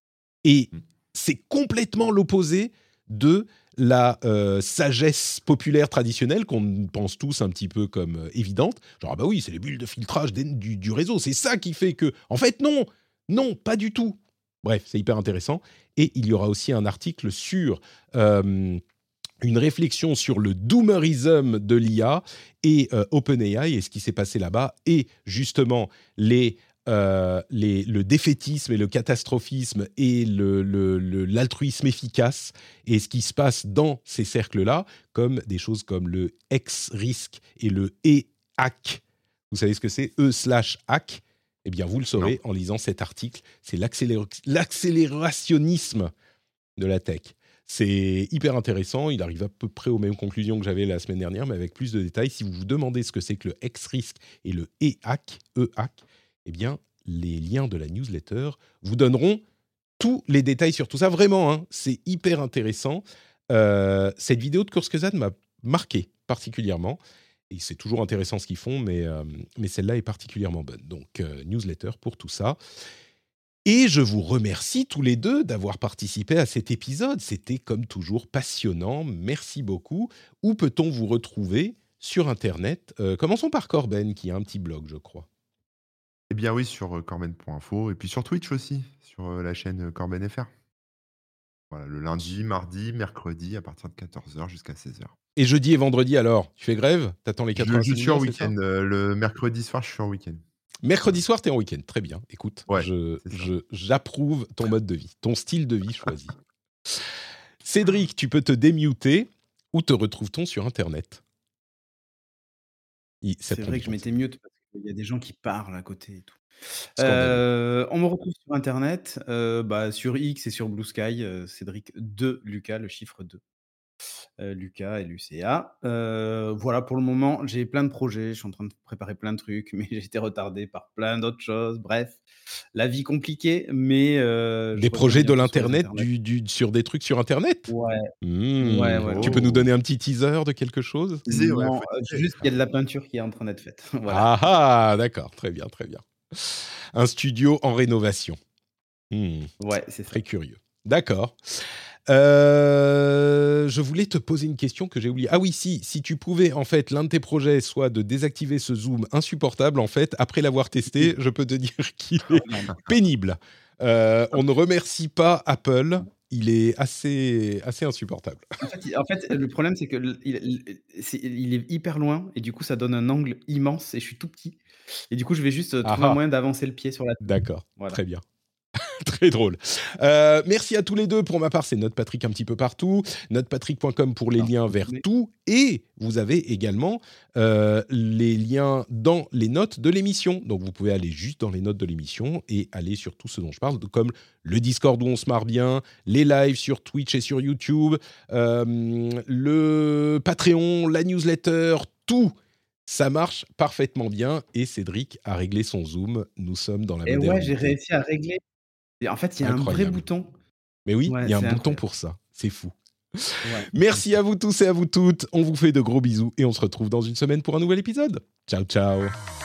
Et Mmh. c'est complètement l'opposé de la euh, sagesse populaire traditionnelle qu'on pense tous un petit peu comme euh, évidente. Genre, ah bah oui, c'est les bulles de filtrage des- du, du réseau, c'est ça qui fait que... En fait, non, non, pas du tout. Bref, c'est hyper intéressant. Et il y aura aussi un article sur... euh, une réflexion sur le doomerism de l'I A et euh, OpenAI et ce qui s'est passé là-bas, et justement les, euh, les, le défaitisme et le catastrophisme et le, le, le, l'altruisme efficace, et ce qui se passe dans ces cercles-là, comme des choses comme le X-Risk et le E-Hack. Vous savez ce que c'est? E slash hack. Eh bien, vous le saurez Non. en lisant cet article. C'est l'accélér- l'accélérationnisme de la tech. C'est hyper intéressant. Il arrive à peu près aux mêmes conclusions que j'avais la semaine dernière, mais avec plus de détails. Si vous vous demandez ce que c'est que le X-Risk et le E-Hack, E-Hack, eh bien, les liens de la newsletter vous donneront tous les détails sur tout ça. Vraiment, hein, c'est hyper intéressant. Euh, cette vidéo de Kurzgesagt m'a marqué particulièrement. Et c'est toujours intéressant ce qu'ils font, mais, euh, mais celle-là est particulièrement bonne. Donc, euh, newsletter pour tout ça. Et je vous remercie tous les deux d'avoir participé à cet épisode. C'était comme toujours passionnant. Merci beaucoup. Où peut-on vous retrouver sur Internet? euh, Commençons par Corben, qui a un petit blog, je crois. Eh bien oui, sur euh, corben point info et puis sur Twitch aussi, sur euh, la chaîne euh, Corben F R. Voilà, le lundi, mardi, mercredi, à partir de quatorze heures jusqu'à seize heures. Et jeudi et vendredi, alors? Tu fais grève? T'attends les Je, quatre-vingt-six je suis en millions, c'est ça? week-end. euh, le mercredi soir, je suis en week-end. Mercredi soir, t'es en week-end. Très bien. Écoute, Ouais, je, c'est ça. je- j'approuve ton mode de vie, ton style de vie choisi. Cédric, tu peux te démuter. Où te retrouve-t-on sur Internet? Il- ça C'est te vrai dit que je pas, m'étais mute parce qu'il y a des gens qui parlent à côté et tout. Scandaleux. Euh, on me retrouve sur Internet, euh, bah, sur X et sur Blue Sky, euh, Cédric deux Lucas, le chiffre deux. Euh, Lucas et Lucas. Euh, voilà, pour le moment, j'ai plein de projets, je suis en train de préparer plein de trucs, mais j'ai été retardé par plein d'autres choses. Bref, la vie compliquée, mais euh, je Des reviens projets de bientôt sur les l'internet, internets. du, du- sur des trucs sur Internet? Ouais, Hmm. ouais, ouais. Tu peux nous Oh. donner un petit teaser de quelque chose? Disais, ouais, Non, faut euh, dire. juste qu'il y a de la peinture qui est en train d'être faite. Voilà. Ah ah, d'accord, très bien, très bien. Un studio en rénovation. Hmm, Ouais, c'est ça. Très curieux. D'accord. Euh, je voulais te poser une question que j'ai oubliée. Ah oui, si, si tu pouvais, en fait, l'un de tes projets soit de désactiver ce zoom insupportable, en fait, après l'avoir testé, je peux te dire qu'il est pénible. Euh, on ne remercie pas Apple. Il est assez, assez insupportable. En fait, il- en fait, le problème, c'est que l- il, il- c'est- il est hyper loin et du coup, ça donne un angle immense et je suis tout petit. Et du coup, je vais juste euh, trouver Ah un ah. moyen d'avancer le pied sur la table. D'accord, Voilà. très bien. Très drôle. Euh, merci à tous les deux. Pour ma part, c'est NotePatrick un petit peu partout. notepatrick point com pour les non, liens vers mais... tout. Et vous avez également euh, les liens dans les notes de l'émission. Donc, vous pouvez aller juste dans les notes de l'émission et aller sur tout ce dont je parle, comme le Discord où on se marre bien, les lives sur Twitch et sur YouTube, euh, le Patreon, la newsletter, tout. Ça marche parfaitement bien et Cédric a réglé son zoom. Nous sommes dans la et modernité. Ouais, j'ai réussi à régler. Et en fait, il y a incroyable. Un vrai bouton. Mais oui, il ouais, y a un bouton incroyable. Pour ça. C'est fou. Ouais. Merci à vous tous et à vous toutes. On vous fait de gros bisous et on se retrouve dans une semaine pour un nouvel épisode. Ciao, ciao.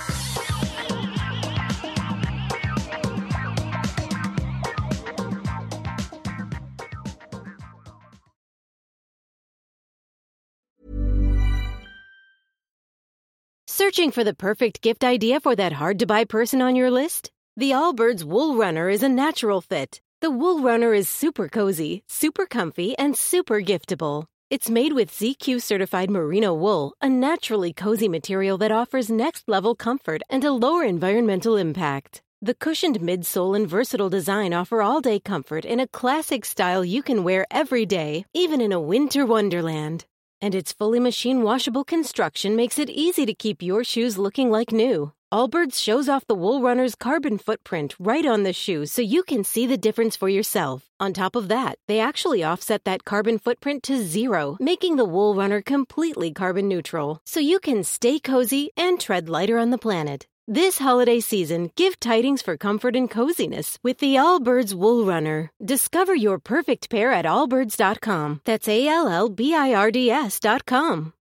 Searching for the perfect gift idea for that hard-to-buy person on your list? The Allbirds Wool Runner is a natural fit. The Wool Runner is super cozy, super comfy, and super giftable. It's made with Z Q-certified merino wool, a naturally cozy material that offers next-level comfort and a lower environmental impact. The cushioned midsole and versatile design offer all-day comfort in a classic style you can wear every day, even in a winter wonderland. And its fully machine-washable construction makes it easy to keep your shoes looking like new. Allbirds shows off the Wool Runner's carbon footprint right on the shoe so you can see the difference for yourself. On top of that, they actually offset that carbon footprint to zero, making the Wool Runner completely carbon neutral, so you can stay cozy and tread lighter on the planet. This holiday season, give tidings for comfort and coziness with the Allbirds Wool Runner. Discover your perfect pair at allbirds dot com. That's A L L B I R D S dot com.